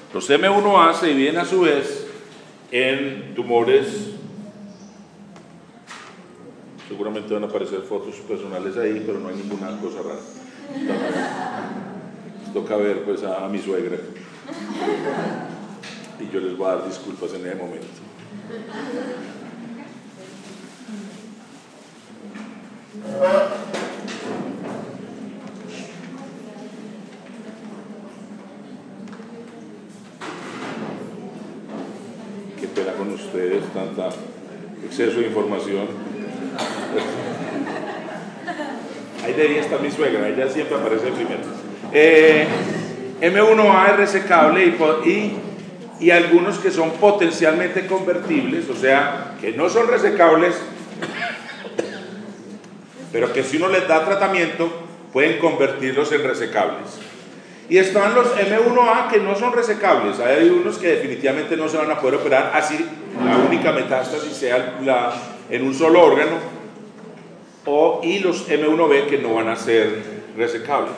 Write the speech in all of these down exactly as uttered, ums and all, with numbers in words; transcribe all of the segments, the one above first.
Los eme uno a se dividen a su vez en tumores, seguramente van a aparecer fotos personales ahí, pero no hay ninguna cosa rara. Toca ver pues a, a mi suegra y yo les voy a dar disculpas en ese momento. Qué pena con ustedes, tanta exceso de información. Ahí debería estar mi suegra, ella siempre aparece primero. Eh, eme uno a es resecable y, y, y algunos que son potencialmente convertibles, o sea, que no son resecables, pero que si uno les da tratamiento, pueden convertirlos en resecables. Y están los eme uno a que no son resecables, hay unos que definitivamente no se van a poder operar, así la única metástasis sea la, en un solo órgano, o, y los eme uno be que no van a ser resecables.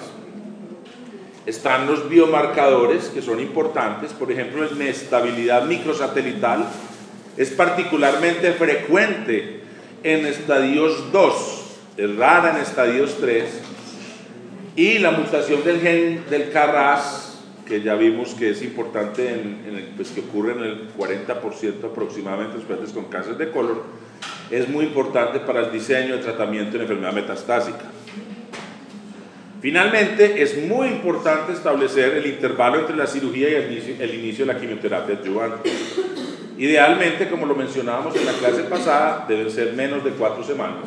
Están los biomarcadores que son importantes, por ejemplo, la inestabilidad microsatelital es particularmente frecuente en estadios dos, es rara en estadios tres, y la mutación del gen del K R A S, que ya vimos que es importante, en, en el, pues que ocurre en el cuarenta por ciento aproximadamente de los pacientes con cáncer de colon, es muy importante para el diseño de tratamiento en enfermedad metastásica. Finalmente, es muy importante establecer el intervalo entre la cirugía y el inicio, el inicio de la quimioterapia adyuvante. Idealmente, como lo mencionábamos en la clase pasada, deben ser menos de cuatro semanas.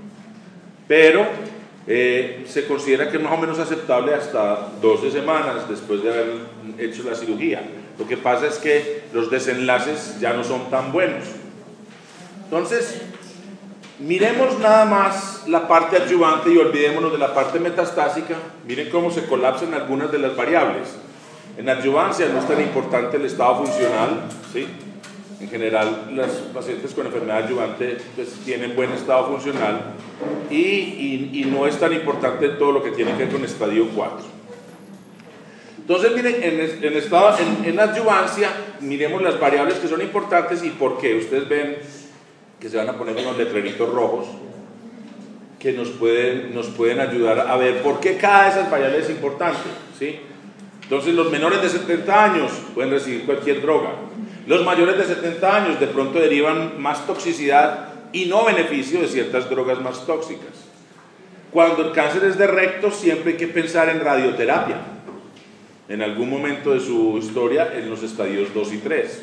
Pero eh, se considera que es más o menos aceptable hasta doce semanas después de haber hecho la cirugía. Lo que pasa es que los desenlaces ya no son tan buenos. Entonces, miremos nada más la parte adyuvante y olvidémonos de la parte metastásica. Miren cómo se colapsan algunas de las variables. En adyuvancia no es tan importante el estado funcional, ¿sí? En general, los pacientes con enfermedad adyuvante pues, tienen buen estado funcional y, y, y no es tan importante todo lo que tiene que ver con estadio cuatro. Entonces, miren, en, en, estado, en, en adyuvancia, miremos las variables que son importantes y por qué. Ustedes ven que se van a poner unos letreritos rojos que nos pueden, nos pueden ayudar a ver por qué cada de esas variables es importante, ¿sí? Entonces, los menores de setenta años pueden recibir cualquier droga. Los mayores de setenta años de pronto derivan más toxicidad y no beneficio de ciertas drogas más tóxicas. Cuando el cáncer es de recto, siempre hay que pensar en radioterapia. En algún momento de su historia, en los estadios dos y tres.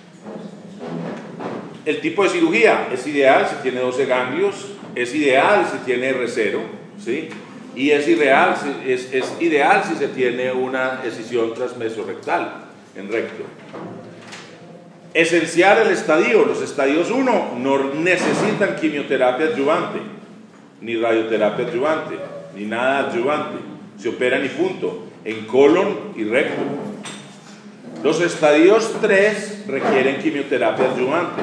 El tipo de cirugía es ideal si tiene doce ganglios, es ideal si tiene erre cero, ¿sí? Y es, irreal, es, es ideal si se tiene una escisión transmesorrectal en recto. Esencial el estadio, los estadios uno no necesitan quimioterapia adyuvante, ni radioterapia adyuvante, ni nada adyuvante, se operan y punto, en colon y recto. Los estadios tres requieren quimioterapia adyuvante.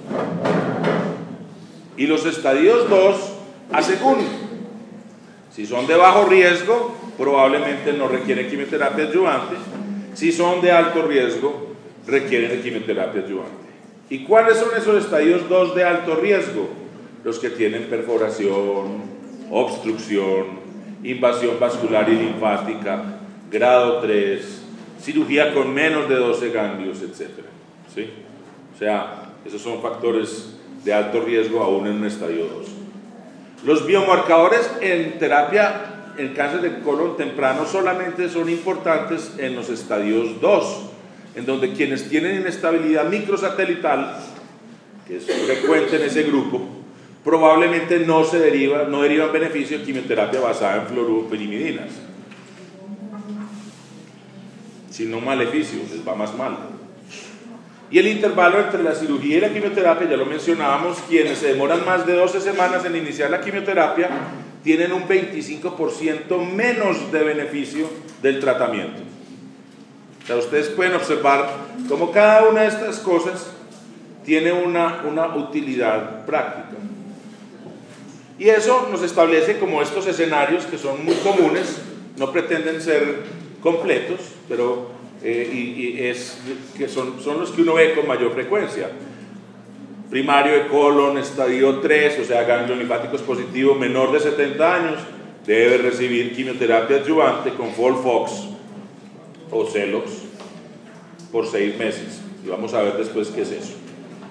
Y los estadios dos, a según. Si son de bajo riesgo, probablemente no requieren quimioterapia adyuvante. Si son de alto riesgo, requieren de quimioterapia adyuvante. ¿Y cuáles son esos estadios dos de alto riesgo? Los que tienen perforación, obstrucción, invasión vascular y linfática, grado tres, cirugía con menos de doce ganglios, etcétera. ¿Sí? O sea, esos son factores de alto riesgo aún en un estadio dos. Los biomarcadores en terapia en cáncer de colon temprano solamente son importantes en los estadios dos, en donde quienes tienen inestabilidad microsatelital, que es frecuente en ese grupo, probablemente no se deriva, no derivan beneficio de quimioterapia basada en fluoropirimidinas, sino maleficios, les va más mal. Y el intervalo entre la cirugía y la quimioterapia, ya lo mencionábamos, quienes se demoran más de doce semanas en iniciar la quimioterapia tienen un veinticinco por ciento menos de beneficio del tratamiento. O sea, ustedes pueden observar cómo cada una de estas cosas tiene una, una utilidad práctica. Y eso nos establece como estos escenarios que son muy comunes, no pretenden ser completos, pero eh, y, y es, que son, son los que uno ve con mayor frecuencia. Primario de colon, estadio tres, o sea, ganglio linfático positivo, menor de setenta años, debe recibir quimioterapia adyuvante con FOLFOX o Celox por seis meses. Y vamos a ver después qué es eso.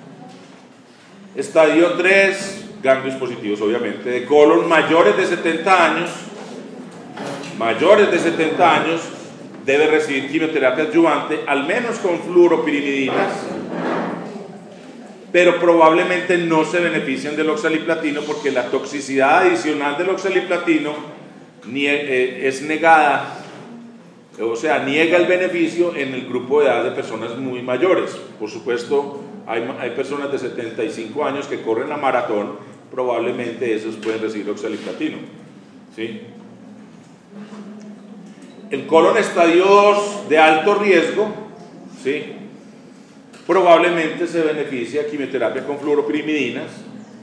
Estadio tres, ganglios positivos, obviamente, de colon mayores de setenta años, mayores de setenta años, debe recibir quimioterapia adyuvante, al menos con fluoropirimidinas, pero probablemente no se benefician del oxaliplatino porque la toxicidad adicional del oxaliplatino es negada, o sea, niega el beneficio en el grupo de edad de personas muy mayores. Por supuesto, hay, hay personas de setenta y cinco años que corren la maratón, probablemente esos pueden recibir oxaliplatino, ¿sí? El colon estadio dos de alto riesgo, ¿sí?, probablemente se beneficia de quimioterapia con fluoropirimidinas.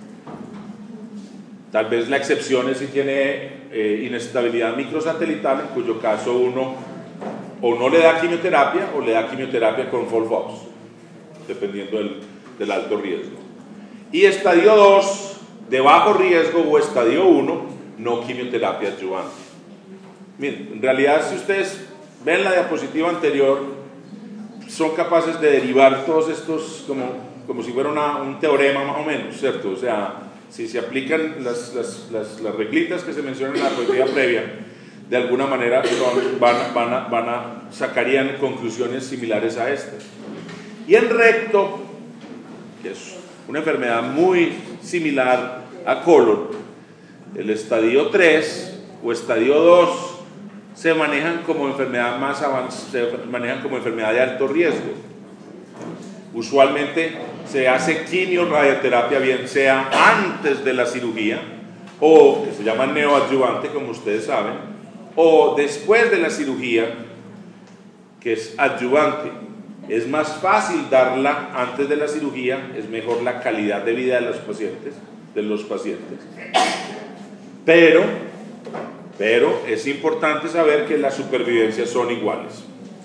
Tal vez la excepción es si tiene eh, inestabilidad microsatelital, en cuyo caso uno o no le da quimioterapia o le da quimioterapia con FOLFOX, dependiendo del, del alto riesgo. Y estadio dos de bajo riesgo o estadio uno, no quimioterapia adyuvante. Miren, en realidad, si ustedes ven la diapositiva anterior, son capaces de derivar todos estos como, como si fuera una, un teorema más o menos, ¿cierto? O sea, si se aplican las, las, las, las reglitas que se mencionan en la diapositiva previa, de alguna manera son, van, van, a, van a sacarían conclusiones similares a estas. Y en recto, que es una enfermedad muy similar a colon, el estadio tres o estadio dos se manejan como enfermedad más avanzada, se manejan como enfermedad de alto riesgo. Usualmente se hace quimio-radioterapia, bien sea antes de la cirugía, o que se llama neoadyuvante, como ustedes saben, o después de la cirugía, que es adyuvante. Es más fácil darla antes de la cirugía, es mejor la calidad de vida de los pacientes, de los pacientes. Pero Pero es importante saber que las supervivencias son iguales.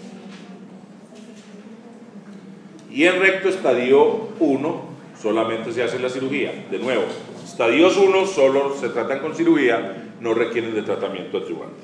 Y en recto estadio uno solamente se hace la cirugía. De nuevo, estadios uno solo se tratan con cirugía, no requieren de tratamiento adyuvante.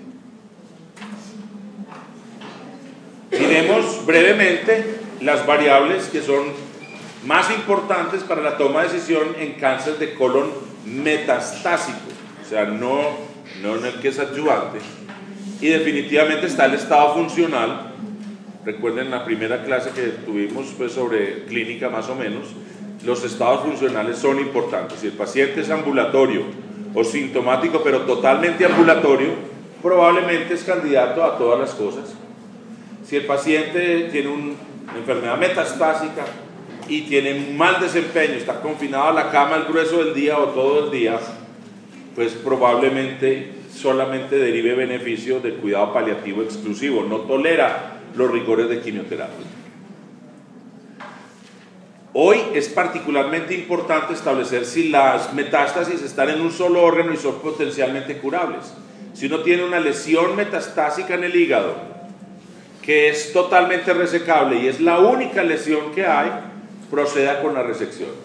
Miremos brevemente las variables que son más importantes para la toma de decisión en cáncer de colon metastásico, o sea, no no en el que es adyuvante. Y definitivamente está el estado funcional. Recuerden la primera clase que tuvimos pues, sobre clínica más o menos, los estados funcionales son importantes. Si el paciente es ambulatorio o sintomático pero totalmente ambulatorio, probablemente es candidato a todas las cosas. Si el paciente tiene un, una enfermedad metastásica y tiene un mal desempeño, está confinado a la cama el grueso del día o todo el día, pues probablemente solamente derive beneficio del cuidado paliativo exclusivo, no tolera los rigores de quimioterapia. Hoy es particularmente importante establecer si las metástasis están en un solo órgano y son potencialmente curables. Si uno tiene una lesión metastásica en el hígado que es totalmente resecable y es la única lesión que hay, proceda con la resección.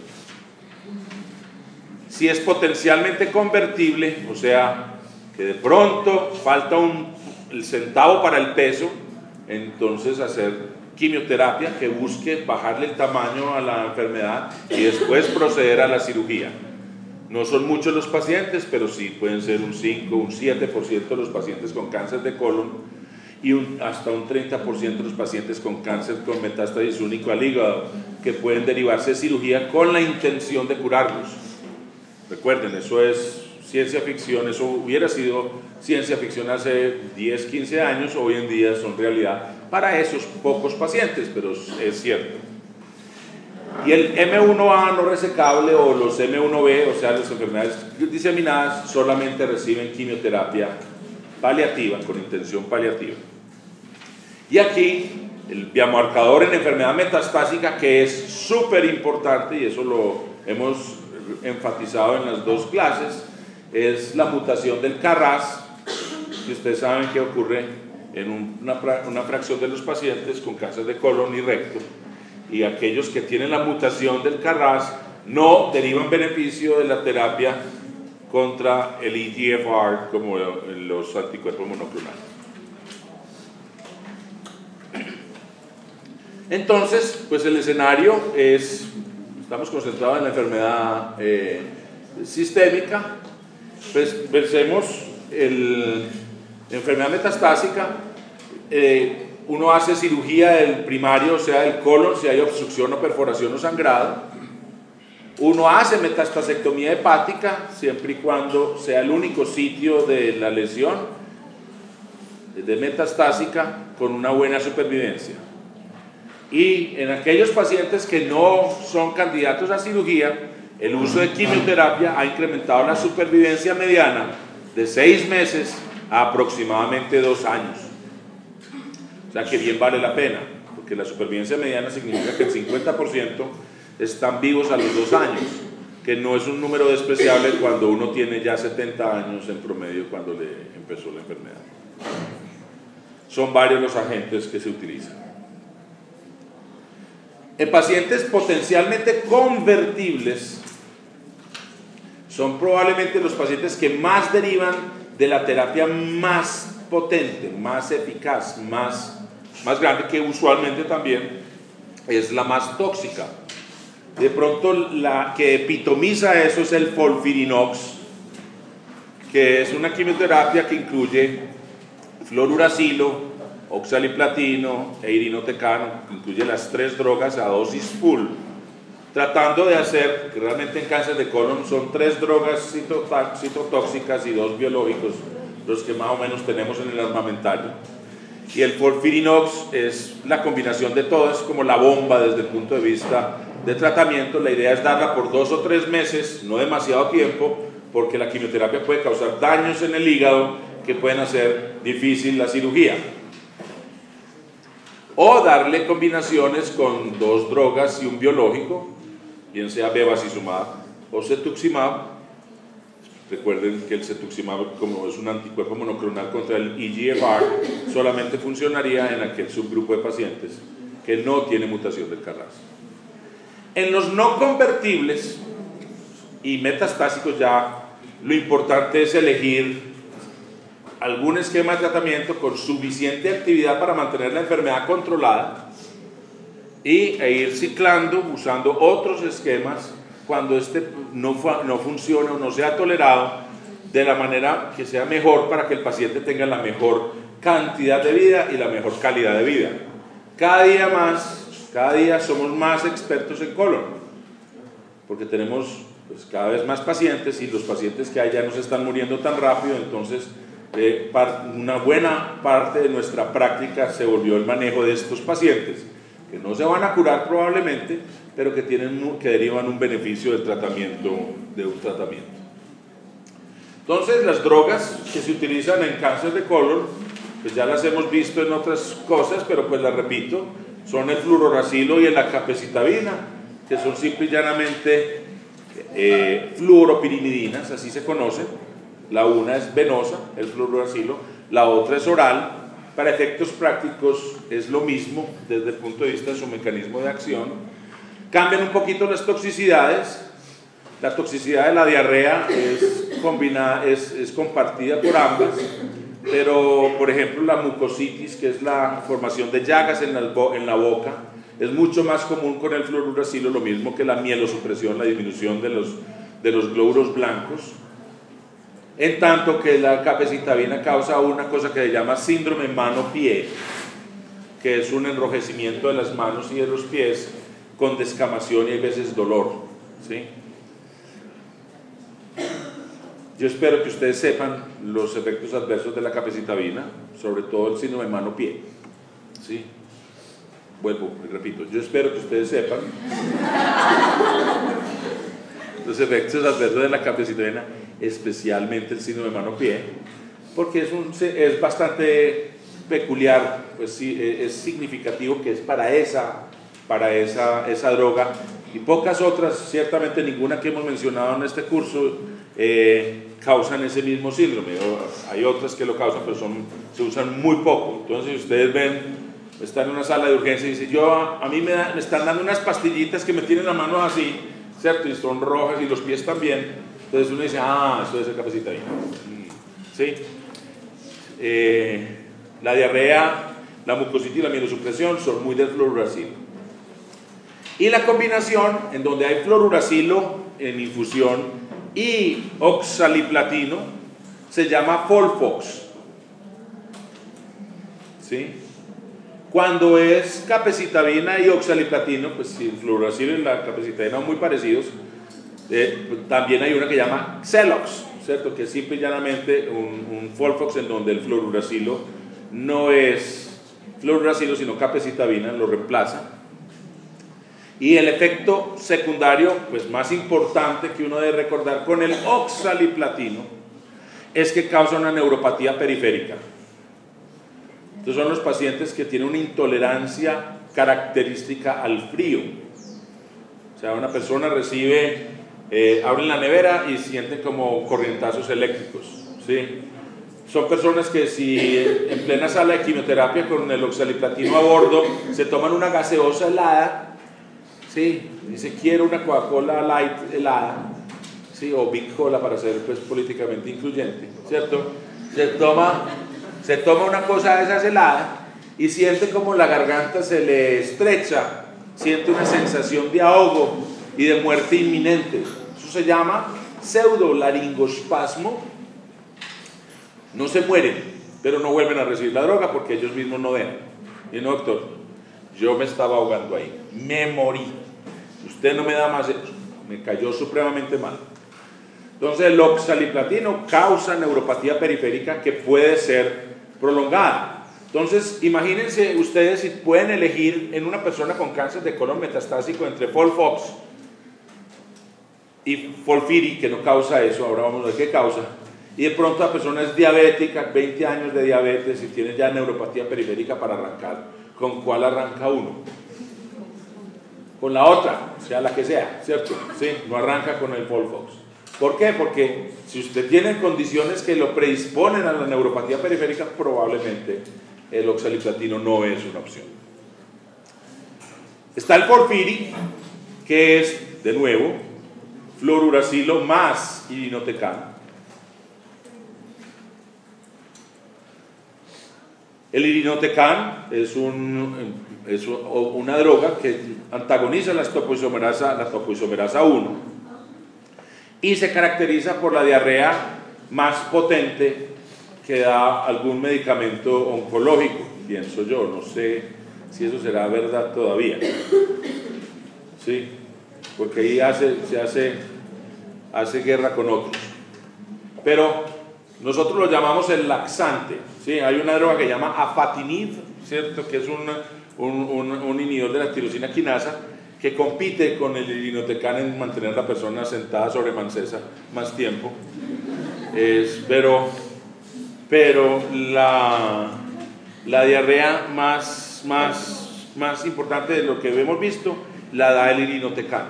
Si es potencialmente convertible, o sea, que de pronto falta un, el centavo para el peso, entonces hacer quimioterapia que busque bajarle el tamaño a la enfermedad y después proceder a la cirugía. No son muchos los pacientes, pero sí pueden ser un cinco, un siete por ciento de los pacientes con cáncer de colon y un, hasta un treinta por ciento de los pacientes con cáncer con metástasis único al hígado, que pueden derivarse de cirugía con la intención de curarlos. Recuerden, eso es ciencia ficción, eso hubiera sido ciencia ficción hace diez, quince años, hoy en día son realidad para esos pocos pacientes, pero es cierto. Y el eme uno a no resecable o los eme uno be, o sea, las enfermedades diseminadas, solamente reciben quimioterapia paliativa, con intención paliativa. Y aquí, el biomarcador en enfermedad metastásica, que es súper importante, y eso lo hemos enfatizado en las dos clases, es la mutación del K R A S, que ustedes saben que ocurre en una, una fracción de los pacientes con cáncer de colon y recto, y aquellos que tienen la mutación del Carras no derivan beneficio de la terapia contra el E G F R como los anticuerpos monoclonales. Entonces, pues el escenario es, estamos concentrados en la enfermedad eh, sistémica, pues pensemos el, la enfermedad metastásica, eh, uno hace cirugía del primario, o sea del colon, si hay obstrucción o perforación o sangrado. Uno hace metastasectomía hepática siempre y cuando sea el único sitio de la lesión de metastásica con una buena supervivencia. Y en aquellos pacientes que no son candidatos a cirugía, el uso de quimioterapia ha incrementado la supervivencia mediana de seis meses a aproximadamente dos años. O sea que bien vale la pena, porque la supervivencia mediana significa que el cincuenta por ciento están vivos a los dos años, que no es un número despreciable cuando uno tiene ya setenta años en promedio cuando le empezó la enfermedad. Son varios los agentes que se utilizan. En pacientes potencialmente convertibles, son probablemente los pacientes que más derivan de la terapia más potente, más eficaz, más, más grande, que usualmente también es la más tóxica. De pronto la que epitomiza eso es el FOLFIRINOX, que es una quimioterapia que incluye fluoruracilo, oxaliplatino e irinotecano, que incluye las tres drogas a dosis full, tratando de hacer, que realmente en cáncer de colon son tres drogas citotóxicas y dos biológicos, los que más o menos tenemos en el armamentario. Y el FOLFIRINOX es la combinación de todo, es como la bomba desde el punto de vista de tratamiento. La idea es darla por dos o tres meses, no demasiado tiempo, porque la quimioterapia puede causar daños en el hígado que pueden hacer difícil la cirugía. O darle combinaciones con dos drogas y un biológico, bien sea bevacizumab o cetuximab. Recuerden que el cetuximab, como es un anticuerpo monoclonal contra el E G F R, solamente funcionaría en aquel subgrupo de pacientes que no tiene mutación del Carras. En los no convertibles y metastásicos ya lo importante es elegir algún esquema de tratamiento con suficiente actividad para mantener la enfermedad controlada y, e ir ciclando usando otros esquemas cuando este no, no funcione o no sea tolerado, de la manera que sea mejor para que el paciente tenga la mejor cantidad de vida y la mejor calidad de vida. Cada día más, cada día somos más expertos en colon, porque tenemos pues, cada vez más pacientes y los pacientes que hay ya no se están muriendo tan rápido, entonces eh, una buena parte de nuestra práctica se volvió el manejo de estos pacientes, que no se van a curar probablemente, pero que, tienen, que derivan un beneficio del tratamiento, de un tratamiento. Entonces, las drogas que se utilizan en cáncer de colon, pues ya las hemos visto en otras cosas, pero pues las repito, son el fluoruracilo y la capecitabina, que son simple y llanamente eh, fluoropirimidinas, así se conocen. La una es venosa, el fluoruracilo, la otra es oral. Para efectos prácticos es lo mismo desde el punto de vista de su mecanismo de acción. Cambian un poquito las toxicidades. La toxicidad de la diarrea es, combinada, es, es compartida por ambas, pero por ejemplo la mucositis, que es la formación de llagas en la, en la boca, es mucho más común con el fluoruracilo, lo mismo que la mielosupresión, la disminución de los, de los glóbulos blancos, en tanto que la capecitabina causa una cosa que se llama síndrome mano-pie, que es un enrojecimiento de las manos y de los pies con descamación y a veces dolor, ¿sí? Yo espero que ustedes sepan los efectos adversos de la capecitabina, sobre todo el síndrome mano-pie, ¿sí? Vuelvo, repito, yo espero que ustedes sepan los efectos adversos de la capecitabina, especialmente el síndrome mano-pie, porque es, un, es bastante peculiar, pues sí, es significativo que es para esa, para esa, esa droga y pocas otras, ciertamente ninguna que hemos mencionado en este curso, eh, causan ese mismo síndrome. Hay otras que lo causan, pero son, se usan muy poco. Entonces, si ustedes ven, están en una sala de urgencia y dicen, yo, a mí me, da, me están dando unas pastillitas que me tienen la mano así, ¿cierto? Y son rojas y los pies también. Entonces uno dice, ah, esto debe ser capecitabina. ¿Sí? Eh, la diarrea, la mucositis y la mielosupresión son muy del fluoruracilo. Y la combinación en donde hay fluoruracilo en infusión y oxaliplatino se llama Folfox. ¿Sí? Cuando es capecitabina y oxaliplatino, pues si el fluoruracilo y la capecitabina son muy parecidos, eh, también hay una que llama Xelox, ¿cierto? Que es simple y llanamente un, un Folfox en donde el fluoruracilo no es fluoruracilo sino capecitabina, lo reemplaza. Y el efecto secundario, pues más importante que uno debe recordar con el oxaliplatino, es que causa una neuropatía periférica. Estos son los pacientes que tienen una intolerancia característica al frío. O sea, una persona recibe, eh, abren la nevera y sienten como corrientazos eléctricos, ¿sí? Son personas que si en plena sala de quimioterapia con el oxaliplatino a bordo se toman una gaseosa helada, sí, dice quiero una Coca-Cola Light helada, sí, o Big Cola para ser pues políticamente incluyente, ¿cierto? Se toma, se toma una cosa de esas helada y siente como la garganta se le estrecha, siente una sensación de ahogo y de muerte inminente. Eso se llama pseudolaringospasmo. No se mueren, pero no vuelven a recibir la droga porque ellos mismos no dejan. Y no, doctor, yo me estaba ahogando ahí, me morí. Usted no me da más eso, me cayó supremamente mal. Entonces el oxaliplatino causa neuropatía periférica que puede ser prolongada. Entonces imagínense ustedes si pueden elegir en una persona con cáncer de colon metastásico entre Folfox y Folfiri, que no causa eso, ahora vamos a ver qué causa, y de pronto la persona es diabética, veinte años de diabetes y tiene ya neuropatía periférica para arrancar. ¿Con cuál arranca uno? Con la otra, sea la que sea, ¿cierto? Sí, no arranca con el Folfox. ¿Por qué? Porque si usted tiene condiciones que lo predisponen a la neuropatía periférica, probablemente el oxaliplatino no es una opción. Está el Folfiri, que es, de nuevo, fluoruracilo más irinotecan. El irinotecan es, un, es una droga que antagoniza la topoisomerasa, la topoisomerasa uno y se caracteriza por la diarrea más potente que da algún medicamento oncológico, pienso yo, no sé si eso será verdad todavía. Sí, porque ahí hace, se hace, hace guerra con otros. Pero nosotros lo llamamos el laxante. Sí, hay una droga que se llama afatinib, ¿cierto? Que es un, un, un, un inhibidor de la tirosina quinasa que compite con el irinotecan en mantener a la persona sentada sobre mancesa más tiempo. Es, pero pero la, la diarrea más, más, más importante de lo que hemos visto la da el irinotecan.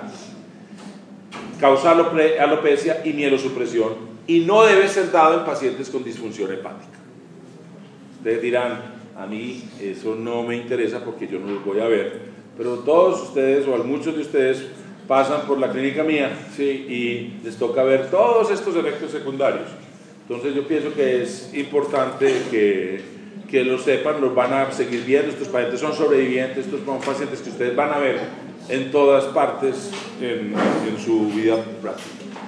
Causa alopecia y mielosupresión y no debe ser dado en pacientes con disfunción hepática. Ustedes dirán, a mí eso no me interesa porque yo no los voy a ver, pero todos ustedes o muchos de ustedes pasan por la clínica mía, ¿sí? Y les toca ver todos estos efectos secundarios. Entonces yo pienso que es importante que, que lo sepan, los van a seguir viendo, estos pacientes son sobrevivientes, estos son pacientes que ustedes van a ver en todas partes en, en su vida práctica.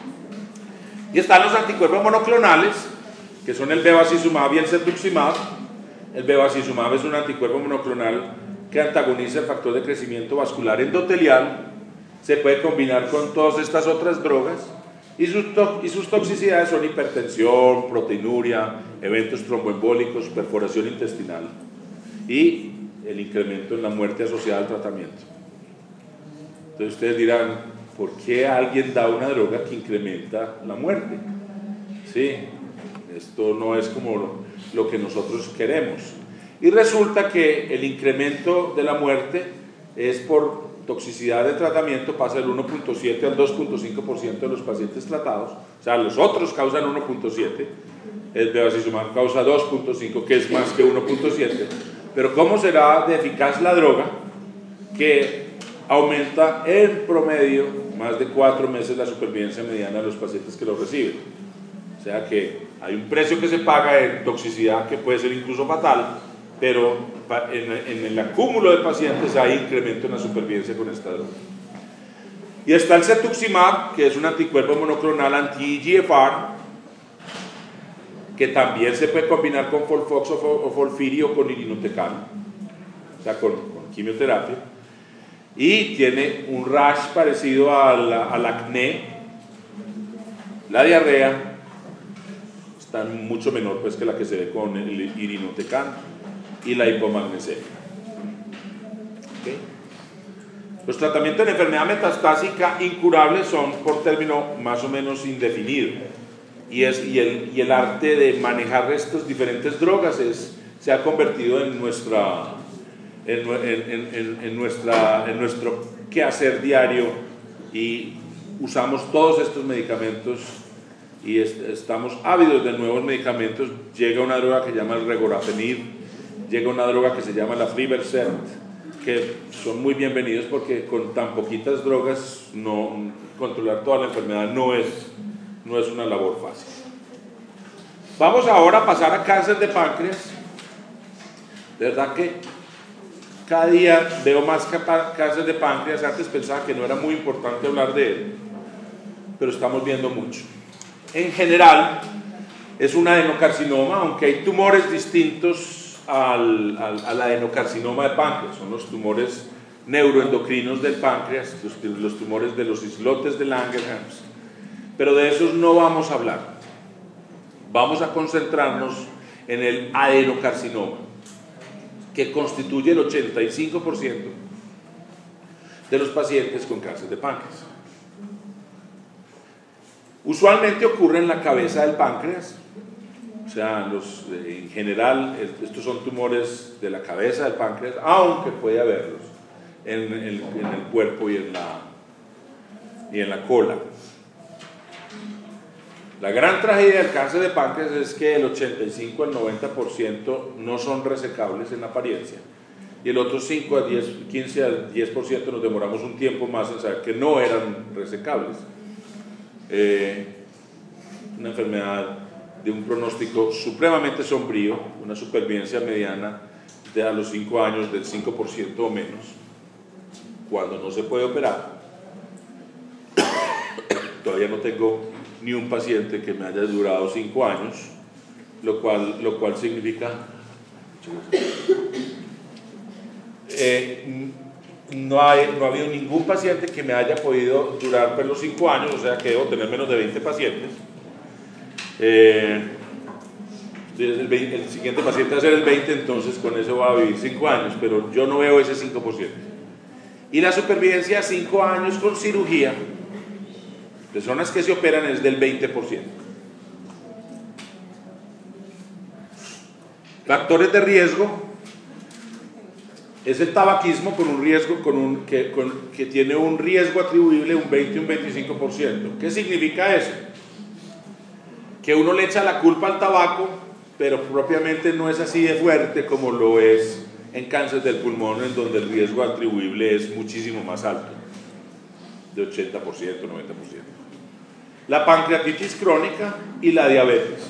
Y están los anticuerpos monoclonales, que son el bevacizumab y el cetuximab. El bevacizumab es un anticuerpo monoclonal que antagoniza el factor de crecimiento vascular endotelial, se puede combinar con todas estas otras drogas y sus, y sus toxicidades son hipertensión, proteinuria, eventos tromboembólicos, perforación intestinal y el incremento en la muerte asociada al tratamiento. Entonces ustedes dirán, ¿por qué alguien da una droga que incrementa la muerte? Sí, esto no es como lo, lo que nosotros queremos. Y resulta que el incremento de la muerte es por toxicidad del tratamiento pasa del uno punto siete al dos punto cinco por ciento de los pacientes tratados, o sea, los otros causan uno punto siete, el bevacizumab causa dos punto cinco, que es más que uno punto siete, pero ¿cómo será de eficaz la droga que aumenta en promedio más de cuatro meses la supervivencia mediana de los pacientes que lo reciben? O sea que hay un precio que se paga en toxicidad que puede ser incluso fatal, pero en, en el acúmulo de pacientes hay incremento en la supervivencia con esta droga. Y está el cetuximab, que es un anticuerpo monoclonal anti-E G F R, que también se puede combinar con Folfox o Folfiri o con irinotecan, o sea, con, con quimioterapia, y tiene un rash parecido al, al acné, la diarrea está mucho menor pues que la que se ve con el irinotecan, y la hipomagnesemia. ¿Okay? Los tratamientos de enfermedad metastásica incurable son por término más o menos indefinido, y, es, y, el, y el arte de manejar estas diferentes drogas es, se ha convertido en, nuestra, en, en, en, en, nuestra, en nuestro quehacer diario, y usamos todos estos medicamentos y est estamos ávidos de nuevos medicamentos. Llega una droga que se llama el regorafenib, llega una droga que se llama la Flivercert, que son muy bienvenidos porque con tan poquitas drogas no, controlar toda la enfermedad no es, no es una labor fácil. Vamos ahora a pasar a cáncer de páncreas. De verdad que cada día veo más cáncer de páncreas. Antes pensaba que no era muy importante hablar de él, pero estamos viendo mucho. En general es un adenocarcinoma, aunque hay tumores distintos Al, al, al adenocarcinoma de páncreas. Son los tumores neuroendocrinos del páncreas, los, los tumores de los islotes de Langerhans, pero de esos no vamos a hablar. Vamos a concentrarnos en el adenocarcinoma, que constituye el ochenta y cinco por ciento de los pacientes con cáncer de páncreas. Usualmente ocurre en la cabeza del páncreas. O sea, los, en general, estos son tumores de la cabeza del páncreas, aunque puede haberlos en el, en el cuerpo y en, la, y en la cola. La gran tragedia del cáncer de páncreas es que el ochenta y cinco al noventa por ciento no son resecables en apariencia, y el otro cinco a diez, quince al diez por ciento nos demoramos un tiempo más en saber que no eran resecables. Eh, una enfermedad de un pronóstico supremamente sombrío, una supervivencia mediana de a los cinco años del cinco por ciento o menos, cuando no se puede operar. Todavía no tengo ni un paciente que me haya durado cinco años, lo cual, lo cual significa eh, no, hay, no ha habido ningún paciente que me haya podido durar por los cinco años, o sea que debo tener menos de veinte pacientes. Eh, el, veinte, el siguiente paciente va a ser el veinte, entonces con eso va a vivir cinco años, pero yo no veo ese cinco por ciento. Y la supervivencia a cinco años con cirugía, personas que se operan, es del veinte por ciento. Factores de riesgo es el tabaquismo con un riesgo con un, que, con, que tiene un riesgo atribuible un veinte y un veinticinco por ciento. ¿Qué significa eso? Que uno le echa la culpa al tabaco, pero propiamente no es así de fuerte como lo es en cáncer del pulmón, en donde el riesgo atribuible es muchísimo más alto, de ochenta por ciento, noventa por ciento. La pancreatitis crónica y la diabetes.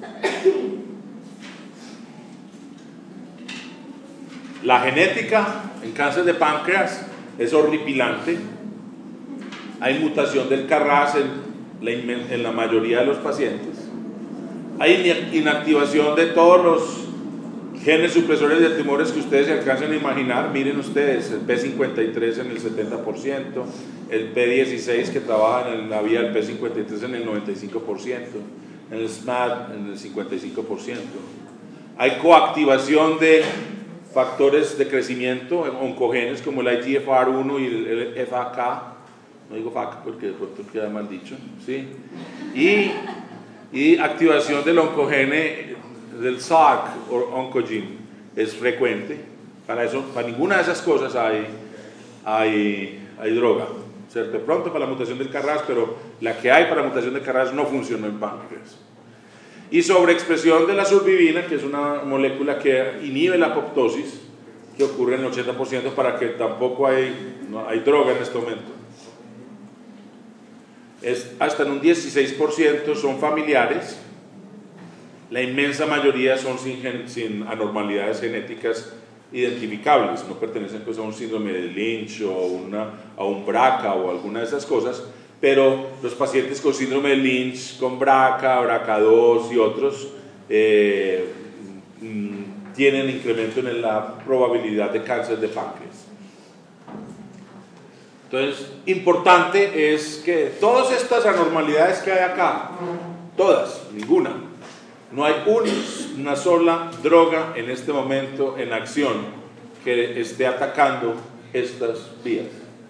La genética en cáncer de páncreas es horripilante. Hay mutación del K R A S en la, en la mayoría de los pacientes. Hay inactivación de todos los genes supresores de tumores que ustedes se alcanzan a imaginar. Miren ustedes, el P cincuenta y tres en el setenta por ciento, el P dieciséis que trabaja en la vía del P cincuenta y tres en el noventa y cinco por ciento, en el S M A D en el cincuenta y cinco por ciento. Hay coactivación de factores de crecimiento oncogenes como el I G F R uno y el F A K, no digo F A K porque de pronto queda mal dicho, ¿sí? y, y activación del oncogene del S A C o oncogene es frecuente. Para eso, para ninguna de esas cosas hay, hay, hay droga, ¿cierto? De pronto para la mutación del Carras, pero la que hay para la mutación del Carras no funcionó en páncreas. Y sobreexpresión de la sulbivina, que es una molécula que inhibe la apoptosis, que ocurre en el ochenta por ciento, para que tampoco hay, no, hay droga en este momento. Es, hasta en un dieciséis por ciento son familiares, la inmensa mayoría son sin, gen, sin anormalidades genéticas identificables, no pertenecen pues a un síndrome de Lynch o una, a un B R C A o alguna de esas cosas, pero los pacientes con síndrome de Lynch, con B R C A, B R C A dos y otros, eh, tienen incremento en la probabilidad de cáncer de páncreas. Entonces, importante es que todas estas anormalidades que hay acá, todas, ninguna, no hay un, una sola droga en este momento en acción que esté atacando estas vías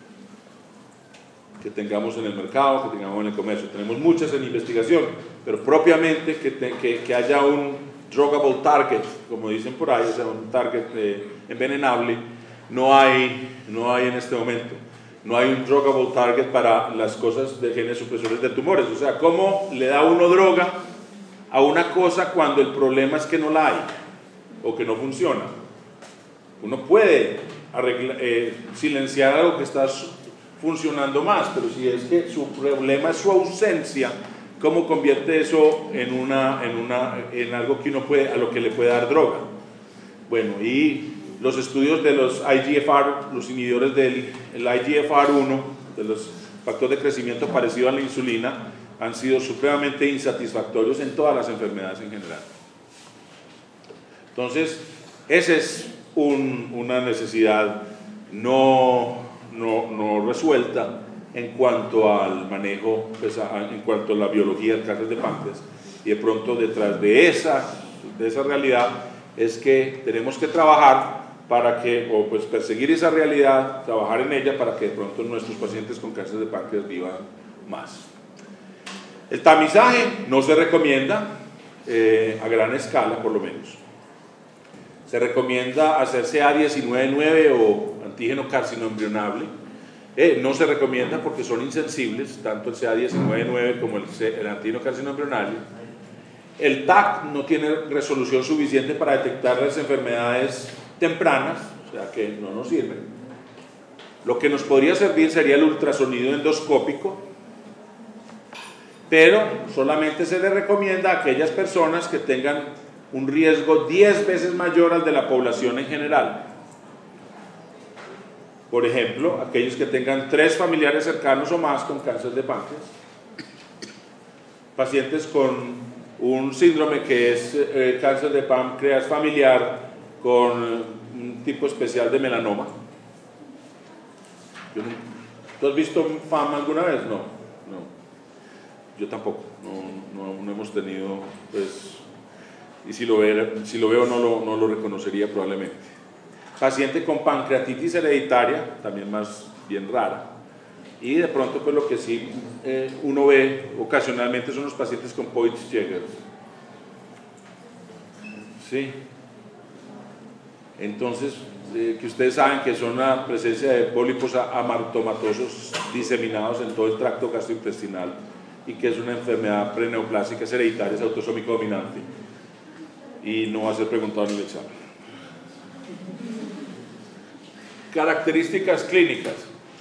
que tengamos en el mercado, que tengamos en el comercio. Tenemos muchas en investigación, pero propiamente que, te, que, que haya un druggable target, como dicen por ahí, o sea, un target eh, envenenable, no hay, no hay en este momento. No hay un druggable target para las cosas de genes supresores de tumores. O sea, ¿cómo le da uno droga a una cosa cuando el problema es que no la hay o que no funciona? Uno puede arregla, eh, silenciar algo que está funcionando más, pero si es que su problema es su ausencia, ¿cómo convierte eso en, una, en, una, en algo que uno puede, a lo que le puede dar droga? Bueno, y los estudios de los I G F R, los inhibidores del el I G F R uno, de los factores de crecimiento parecido a la insulina, han sido supremamente insatisfactorios en todas las enfermedades en general. Entonces, esa es un, una necesidad no, no, no resuelta en cuanto al manejo, pues a, en cuanto a la biología del cáncer de páncreas. Y de pronto detrás de esa, de esa realidad es que tenemos que trabajar para que, o pues perseguir esa realidad, trabajar en ella para que de pronto nuestros pacientes con cáncer de páncreas vivan más. El tamizaje no se recomienda eh, a gran escala, por lo menos. Se recomienda hacer C A diecinueve nueve o antígeno carcinoembrionable. Eh, no se recomienda porque son insensibles, tanto el C A diecinueve nueve como el, el antígeno carcinoembrionable. El T A C no tiene resolución suficiente para detectar las enfermedades tempranas, o sea que no nos sirve. Lo que nos podría servir sería el ultrasonido endoscópico, pero solamente se le recomienda a aquellas personas que tengan un riesgo diez veces mayor al de la población en general. Por ejemplo, aquellos que tengan tres familiares cercanos o más con cáncer de páncreas, pacientes con un síndrome que es eh, cáncer de páncreas familiar con un tipo especial de melanoma. ¿Tú has visto F A M alguna vez? No, no. Yo tampoco. No, no, no hemos tenido, pues, y si lo, ve, si lo veo no lo, no lo reconocería probablemente. Paciente con pancreatitis hereditaria, también más bien rara. Y de pronto, pues lo que sí eh, uno ve ocasionalmente son los pacientes con Peutz-Jeghers. Sí. Entonces, eh, que ustedes saben que son la presencia de pólipos amartomatosos diseminados en todo el tracto gastrointestinal y que es una enfermedad preneoplásica, es hereditaria, es autosómico dominante y no va a ser preguntado en el examen. Características clínicas.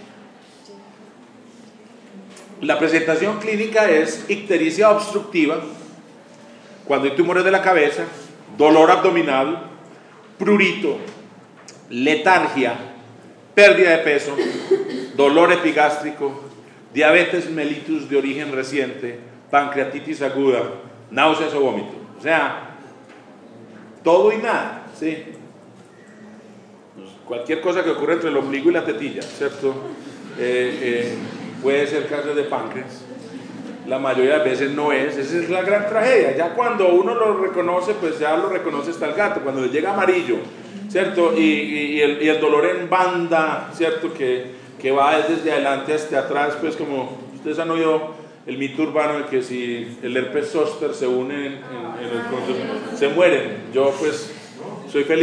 La presentación clínica es ictericia obstructiva, cuando hay tumores de la cabeza, dolor abdominal, prurito, letargia, pérdida de peso, dolor epigástrico, diabetes mellitus de origen reciente, pancreatitis aguda, náuseas o vómito. O sea, todo y nada, ¿sí? Cualquier cosa que ocurra entre el ombligo y la tetilla, ¿cierto? Eh, eh, puede ser cáncer de páncreas. La mayoría de veces no es, esa es la gran tragedia. Ya cuando uno lo reconoce, pues ya lo reconoce hasta el gato. Cuando le llega amarillo, ¿cierto? Y, y, y, el, y el dolor en banda, ¿cierto? Que, que va desde adelante hasta atrás, pues como ustedes han oído el mito urbano de que si el herpes zóster se une en, en, en el conjunto, se mueren. Yo pues soy feliz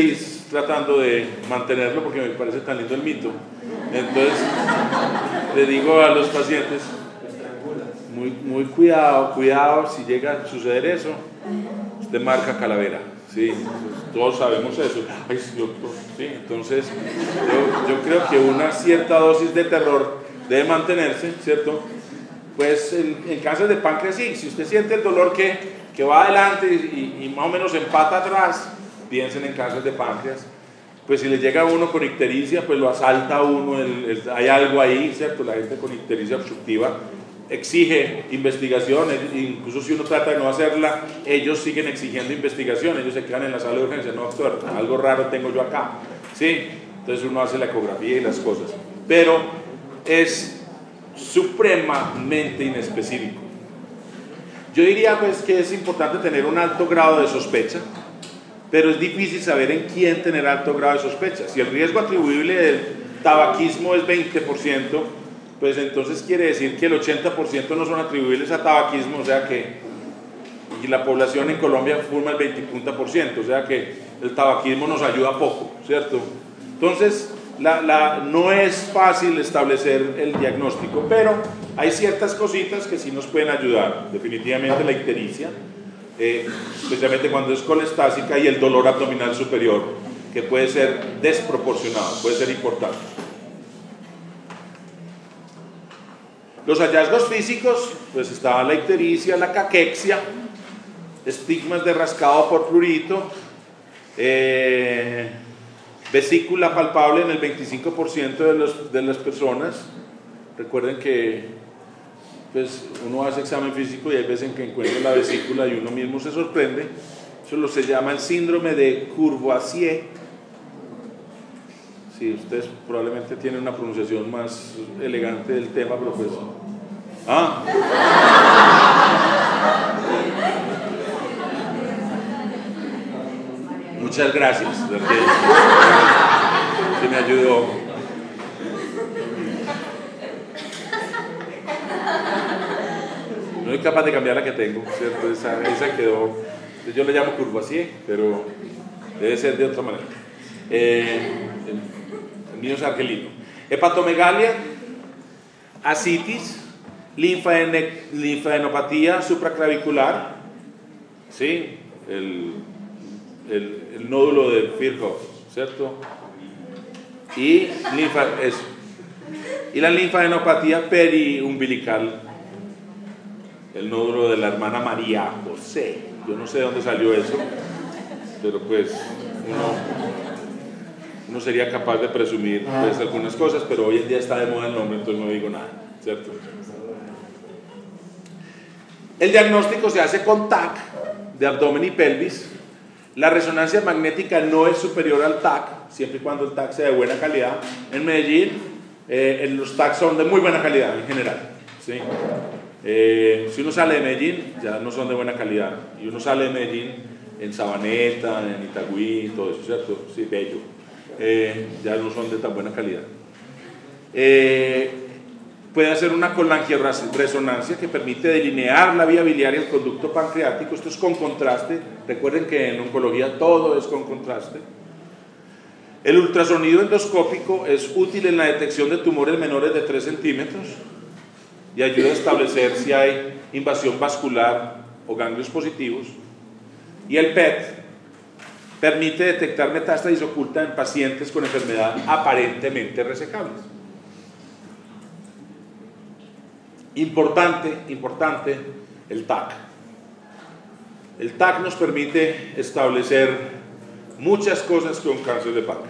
tratando de mantenerlo porque me parece tan lindo el mito. Entonces, le digo a los pacientes, muy, muy cuidado, cuidado, si llega a suceder eso, usted marca calavera, ¿sí? Todos sabemos eso. Ay, sí, doctor. Sí, entonces, yo, yo creo que una cierta dosis de terror debe mantenerse, ¿cierto? Pues en, en cáncer de páncreas sí, si usted siente el dolor que, que va adelante y, y más o menos empata atrás, piensen en cáncer de páncreas. Pues si le llega a uno con ictericia, pues lo asalta a uno, el, el, hay algo ahí, ¿cierto? La gente con ictericia obstructiva exige investigación, incluso si uno trata de no hacerla, ellos siguen exigiendo investigación, ellos se quedan en la sala de urgencia, no doctor, algo raro tengo yo acá, ¿sí? Entonces uno hace la ecografía y las cosas, pero es supremamente inespecífico. Yo diría pues que es importante tener un alto grado de sospecha, pero es difícil saber en quién tener alto grado de sospecha. Si el riesgo atribuible del tabaquismo es veinte por ciento, pues entonces quiere decir que el ochenta por ciento no son atribuibles a tabaquismo, o sea que y la población en Colombia fuma el veinte por ciento, o sea que el tabaquismo nos ayuda poco, ¿cierto? Entonces, la, la, no es fácil establecer el diagnóstico, pero hay ciertas cositas que sí nos pueden ayudar. Definitivamente la ictericia, eh, especialmente cuando es colestásica, y el dolor abdominal superior, que puede ser desproporcionado, puede ser importante. Los hallazgos físicos, pues estaba la ictericia, la caquexia, estigmas de rascado por prurito, eh, vesícula palpable en el veinticinco por ciento de, los, de las personas. Recuerden que pues, uno hace examen físico y hay veces en que encuentra la vesícula y uno mismo se sorprende. Eso lo se llama el síndrome de Courvoisier. Sí, ustedes probablemente tienen una pronunciación más elegante del tema, pero pues... Ah. Muchas gracias, porque que me ayudó. No soy capaz de cambiar la que tengo, ¿cierto? Esa, esa quedó, yo le llamo Courvoisier, pero debe ser de otra manera. Eh, el mío es argelino. Hepatomegalia, ascitis, linfadenopatía supraclavicular, ¿sí? El, el, el nódulo de Virchow, ¿cierto? Y, linfa, eso. Y la linfadenopatía periumbilical, el nódulo de la hermana María José. Yo no sé de dónde salió eso, pero pues uno, uno sería capaz de presumir pues, algunas cosas, pero hoy en día está de moda el nombre, entonces no digo nada, ¿cierto? El diagnóstico se hace con T A C de abdomen y pelvis. La resonancia magnética no es superior al T A C, siempre y cuando el T A C sea de buena calidad. En Medellín, eh, los T A C son de muy buena calidad en general, ¿sí? Eh, si uno sale de Medellín, ya no son de buena calidad. Y uno sale de Medellín en Sabaneta, en Itagüí, todo eso, ¿cierto? Sí, bello. Eh, ya no son de tan buena calidad. Eh, puede hacer una colangioresonancia que permite delinear la vía biliar y el conducto pancreático. Esto es con contraste. Recuerden que en oncología todo es con contraste. El ultrasonido endoscópico es útil en la detección de tumores menores de tres centímetros y ayuda a establecer si hay invasión vascular o ganglios positivos. Y el P E T permite detectar metástasis oculta en pacientes con enfermedad aparentemente resecables. Importante, importante, el T A C. El T A C nos permite establecer muchas cosas con cáncer de páncreas.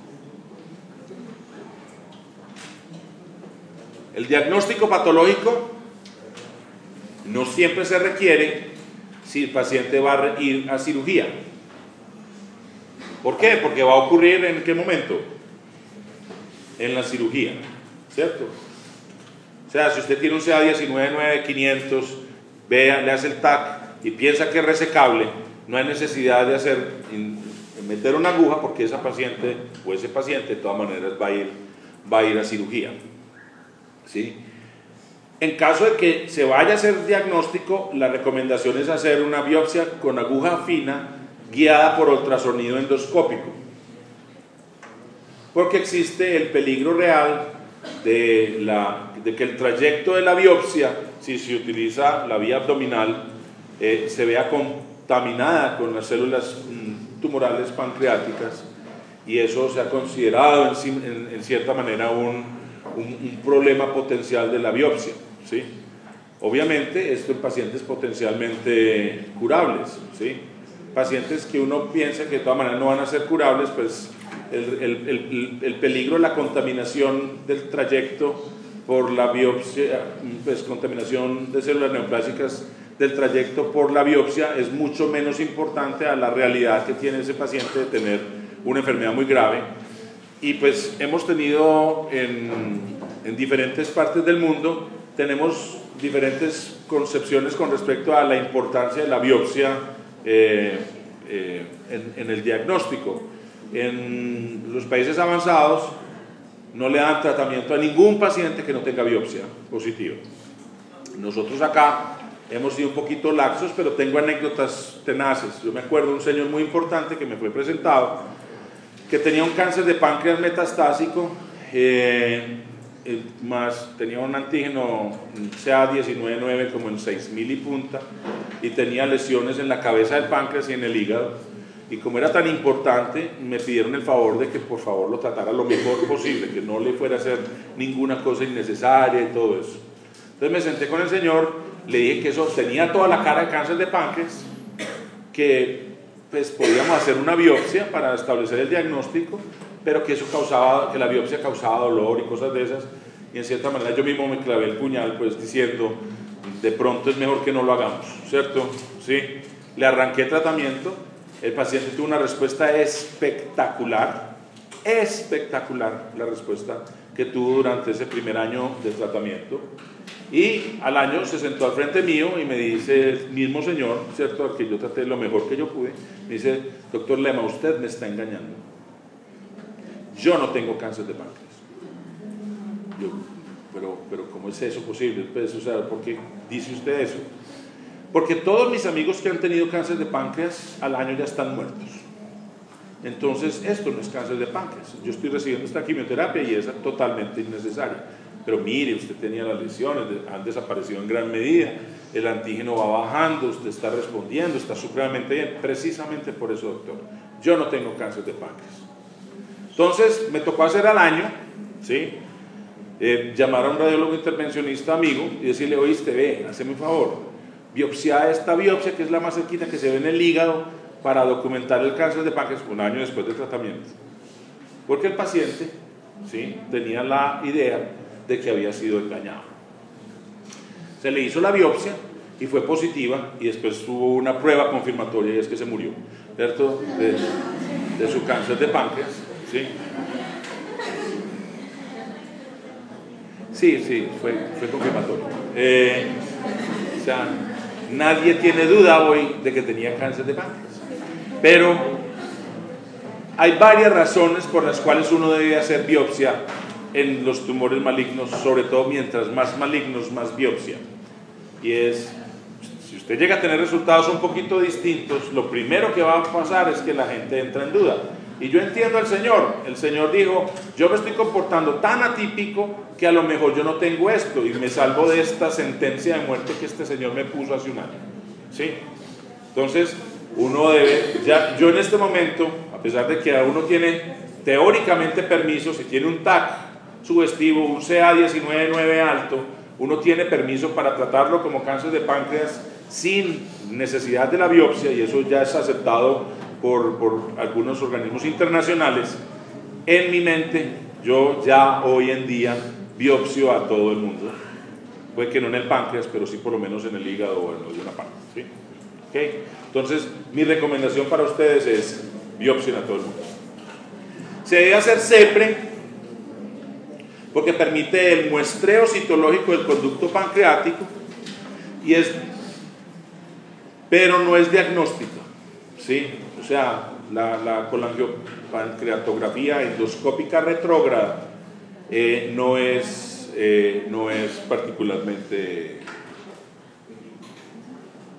El diagnóstico patológico no siempre se requiere si el paciente va a ir a cirugía. ¿Por qué? Porque va a ocurrir ¿en qué momento? En la cirugía, ¿cierto? O sea, si usted tiene un C A diecinueve nueve quinientos, vea, le hace el T A C y piensa que es resecable, no hay necesidad de hacer, meter una aguja porque esa paciente o ese paciente de todas maneras va a ir, va a, ir a cirugía. ¿Sí? En caso de que se vaya a hacer diagnóstico, la recomendación es hacer una biopsia con aguja fina guiada por ultrasonido endoscópico. porque existe el peligro real de, la, de que el trayecto de la biopsia, si se utiliza la vía abdominal, eh, se vea contaminada con las células mm, tumorales pancreáticas, y eso se ha considerado en, en, en cierta manera un, un, un problema potencial de la biopsia, ¿sí? Obviamente esto en pacientes potencialmente curables, ¿sí? Pacientes que uno piensa que de todas maneras no van a ser curables, pues el, el, el, el peligro de la contaminación del trayecto por la biopsia, pues contaminación de células neoplásicas del trayecto por la biopsia es mucho menos importante a la realidad que tiene ese paciente de tener una enfermedad muy grave. Y pues hemos tenido en, en diferentes partes del mundo, tenemos diferentes concepciones con respecto a la importancia de la biopsia eh, eh, en, en el diagnóstico. En los países avanzados no le dan tratamiento a ningún paciente que no tenga biopsia positiva. Nosotros acá hemos sido un poquito laxos, pero tengo anécdotas tenaces. Yo me acuerdo de un señor muy importante que me fue presentado, que tenía un cáncer de páncreas metastásico, eh, eh, más tenía un antígeno C A diecinueve nueve como en seis mil y punta, y tenía lesiones en la cabeza del páncreas y en el hígado, y como era tan importante, me pidieron el favor de que por favor lo tratara lo mejor posible, que no le fuera a hacer ninguna cosa innecesaria y todo eso. Entonces me senté con el señor, le dije que eso tenía toda la cara de cáncer de páncreas, que pues podíamos hacer una biopsia para establecer el diagnóstico, pero que eso causaba, que la biopsia causaba dolor y cosas de esas, y en cierta manera yo mismo me clavé el puñal, pues diciendo, de pronto es mejor que no lo hagamos, ¿cierto? Sí, le arranqué tratamiento, el paciente tuvo una respuesta espectacular, espectacular la respuesta que tuvo durante ese primer año de tratamiento. Y al año se sentó al frente mío y me dice el mismo señor, ¿cierto?, al que yo traté lo mejor que yo pude, me dice, doctor Lema, usted me está engañando. Yo no tengo cáncer de páncreas. Yo, pero, pero ¿cómo es eso posible? Pues, o sea, ¿por qué dice usted eso? Porque todos mis amigos que han tenido cáncer de páncreas al año ya están muertos. Entonces, esto no es cáncer de páncreas. Yo estoy recibiendo esta quimioterapia y es totalmente innecesaria. Pero mire, usted tenía las lesiones, han desaparecido en gran medida, el antígeno va bajando, usted está respondiendo, está supremamente bien. Precisamente por eso, doctor, yo no tengo cáncer de páncreas. Entonces, me tocó hacer al año, ¿sí? Eh, llamar a un radiólogo intervencionista amigo y decirle, oíste, ve, hazme un favor, biopsia esta biopsia, que es la más cerquita que se ve en el hígado, para documentar el cáncer de páncreas un año después del tratamiento. Porque el paciente, ¿sí?, tenía la idea de que había sido engañado. Se le hizo la biopsia y fue positiva, y después tuvo una prueba confirmatoria y es que se murió, ¿cierto?, de, de su cáncer de páncreas, ¿sí? Sí, sí, fue, fue confirmatorio. Eh, o sea, nadie tiene duda hoy de que tenía cáncer de páncreas, pero hay varias razones por las cuales uno debe hacer biopsia en los tumores malignos, sobre todo mientras más malignos, más biopsia. Y es, si usted llega a tener resultados un poquito distintos, lo primero que va a pasar es que la gente entra en duda. Y yo entiendo al Señor, el Señor dijo, yo me estoy comportando tan atípico que a lo mejor yo no tengo esto y me salvo de esta sentencia de muerte que este Señor me puso hace un año, ¿sí? Entonces, uno debe, ya, yo en este momento, a pesar de que uno tiene teóricamente permiso, si tiene un T A C sugestivo, un C A diecinueve nueve alto, uno tiene permiso para tratarlo como cáncer de páncreas sin necesidad de la biopsia, y eso ya es aceptado por, por algunos organismos internacionales. En mi mente, yo ya hoy en día biopsio a todo el mundo, puede que no en el páncreas, pero sí por lo menos en el hígado o en alguna parte, ¿sí? ¿Okay? Entonces, mi recomendación para ustedes es biopsien a todo el mundo. Se debe hacer CEPRE porque permite el muestreo citológico del conducto pancreático, y es, pero no es diagnóstico, ¿sí? O sea, la, la colangiopancreatografía endoscópica retrógrada eh, no, es, eh, no es particularmente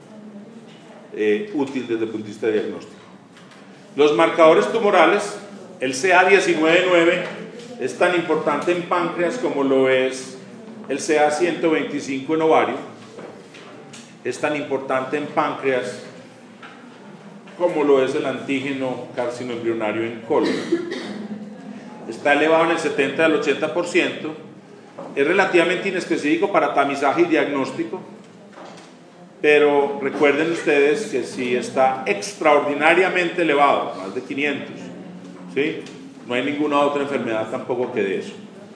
eh, útil desde el punto de vista diagnóstico. Los marcadores tumorales El C A diecinueve nueve es tan importante en páncreas como lo es el C A ciento veinticinco en ovario. Es tan importante en páncreas como lo es el antígeno carcinoembrionario en colon. Está elevado en el setenta al ochenta por ciento. Es relativamente inespecífico para tamizaje y diagnóstico, pero recuerden ustedes que si está extraordinariamente elevado, más de quinientos, ¿sí? No hay ninguna otra enfermedad tampoco que de eso.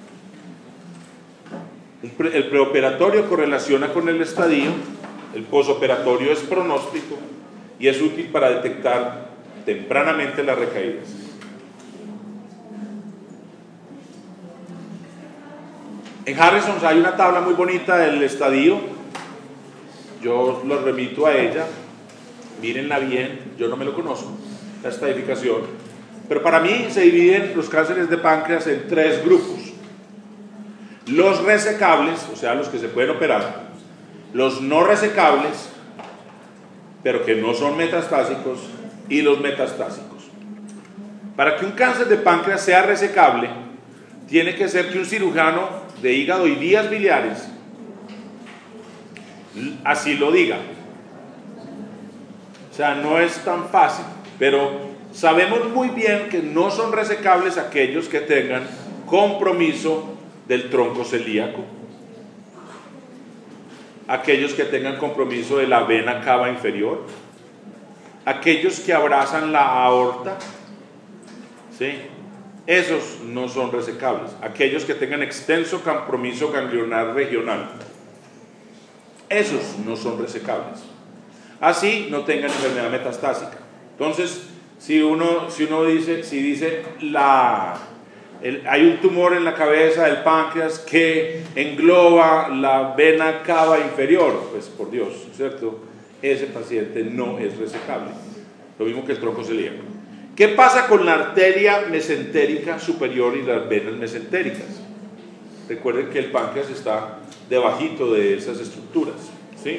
El, pre el preoperatorio correlaciona con el estadio, el posoperatorio es pronóstico y es útil para detectar tempranamente las recaídas. En Harrison hay una tabla muy bonita del estadio, yo los remito a ella, mírenla bien, yo no me lo conozco, la estadificación, pero para mí se dividen los cánceres de páncreas en tres grupos: los resecables, o sea, los que se pueden operar; los no resecables, pero que no son metastásicos; y los metastásicos. Para que un cáncer de páncreas sea resecable, tiene que ser que un cirujano de hígado y vías biliares así lo diga. O sea, no es tan fácil, pero sabemos muy bien que no son resecables aquellos que tengan compromiso del tronco celíaco, aquellos que tengan compromiso de la vena cava inferior, aquellos que abrazan la aorta, ¿sí? Esos no son resecables. Aquellos que tengan extenso compromiso ganglionar regional, esos no son resecables. Así no tengan enfermedad metastásica. Entonces, si uno, si uno dice, si dice la, el, hay un tumor en la cabeza del páncreas que engloba la vena cava inferior, pues por Dios, ¿cierto? Ese paciente no es resecable. Lo mismo que el tronco celíaco. ¿Qué pasa con la arteria mesentérica superior y las venas mesentéricas? Recuerden que el páncreas está debajito de esas estructuras, ¿sí?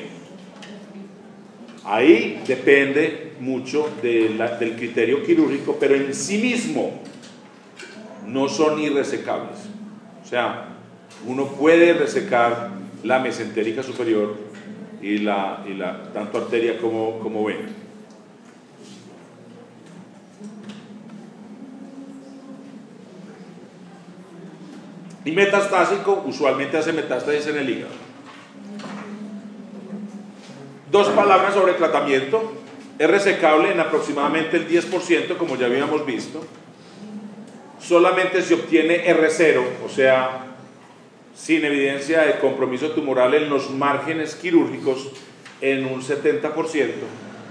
Ahí depende mucho de la, del criterio quirúrgico, pero en sí mismo no son irresecables. O sea, uno puede resecar la mesentérica superior y la, y la tanto arteria como, como vena. Y metastásico usualmente hace metástasis en el hígado. Dos palabras sobre tratamiento. Es resecable en aproximadamente el diez por ciento, como ya habíamos visto. Solamente se obtiene R cero, o sea, sin evidencia de compromiso tumoral en los márgenes quirúrgicos, en un setenta por ciento.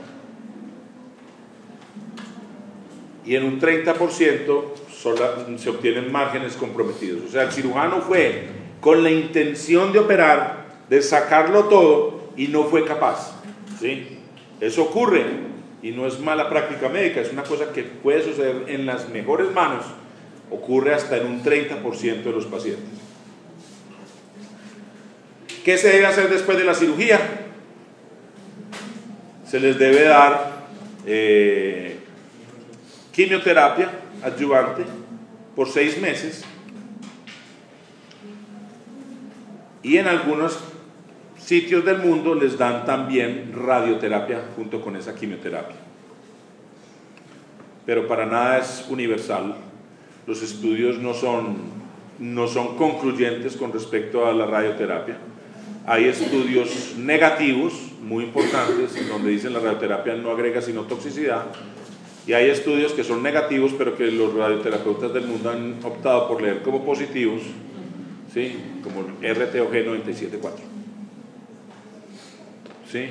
Y en un treinta por ciento se obtienen márgenes comprometidos. O sea, el cirujano fue con la intención de operar, de sacarlo todo, y no fue capaz, ¿sí? Eso ocurre y no es mala práctica médica, es una cosa que puede suceder en las mejores manos. Ocurre hasta en un treinta por ciento de los pacientes. ¿Qué se debe hacer después de la cirugía? Se les debe dar eh, quimioterapia adyuvante por seis meses y en algunos sitios del mundo les dan también radioterapia junto con esa quimioterapia, pero para nada es universal. Los estudios no son, no son concluyentes con respecto a la radioterapia. Hay estudios negativos muy importantes donde dicen la radioterapia no agrega sino toxicidad, y hay estudios que son negativos pero que los radioterapeutas del mundo han optado por leer como positivos, ¿sí? Como R T O G noventa y siete punto cuatro. ¿Sí?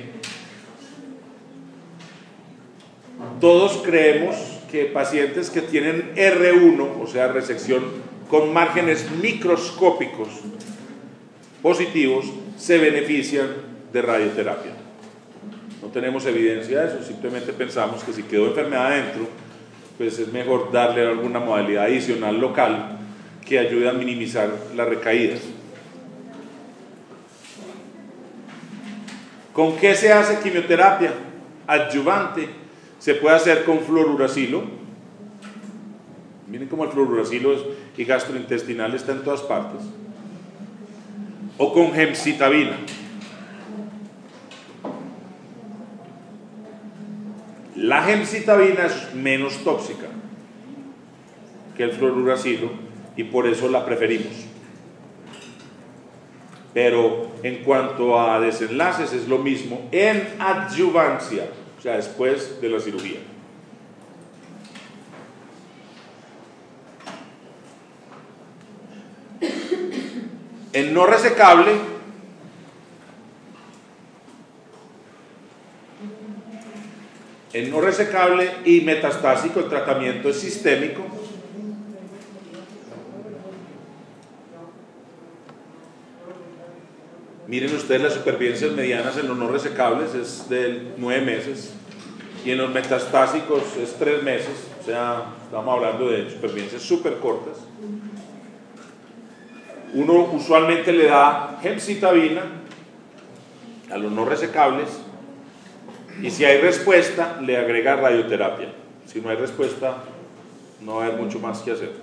Todos creemos que pacientes que tienen R uno, o sea, resección con márgenes microscópicos positivos, se benefician de radioterapia. No tenemos evidencia de eso, simplemente pensamos que si quedó enfermedad adentro, pues es mejor darle alguna modalidad adicional local que ayude a minimizar las recaídas. ¿Con qué se hace quimioterapia adyuvante? Se puede hacer con fluoruracilo, Miren cómo el fluoruracilo y gastrointestinal está en todas partes. O con gemcitabina. La gemcitabina es menos tóxica que el fluoruracilo y por eso la preferimos. Pero en cuanto a desenlaces es lo mismo en adyuvancia, o sea, después de la cirugía. En no resecable, en no resecable y metastásico el tratamiento es sistémico. Miren ustedes, las supervivencias medianas en los no resecables es de nueve meses y en los metastásicos es tres meses, o sea, estamos hablando de supervivencias súper cortas. Uno usualmente le da gemcitabina a los no resecables y si hay respuesta le agrega radioterapia. Si no hay respuesta no va a haber mucho más que hacer.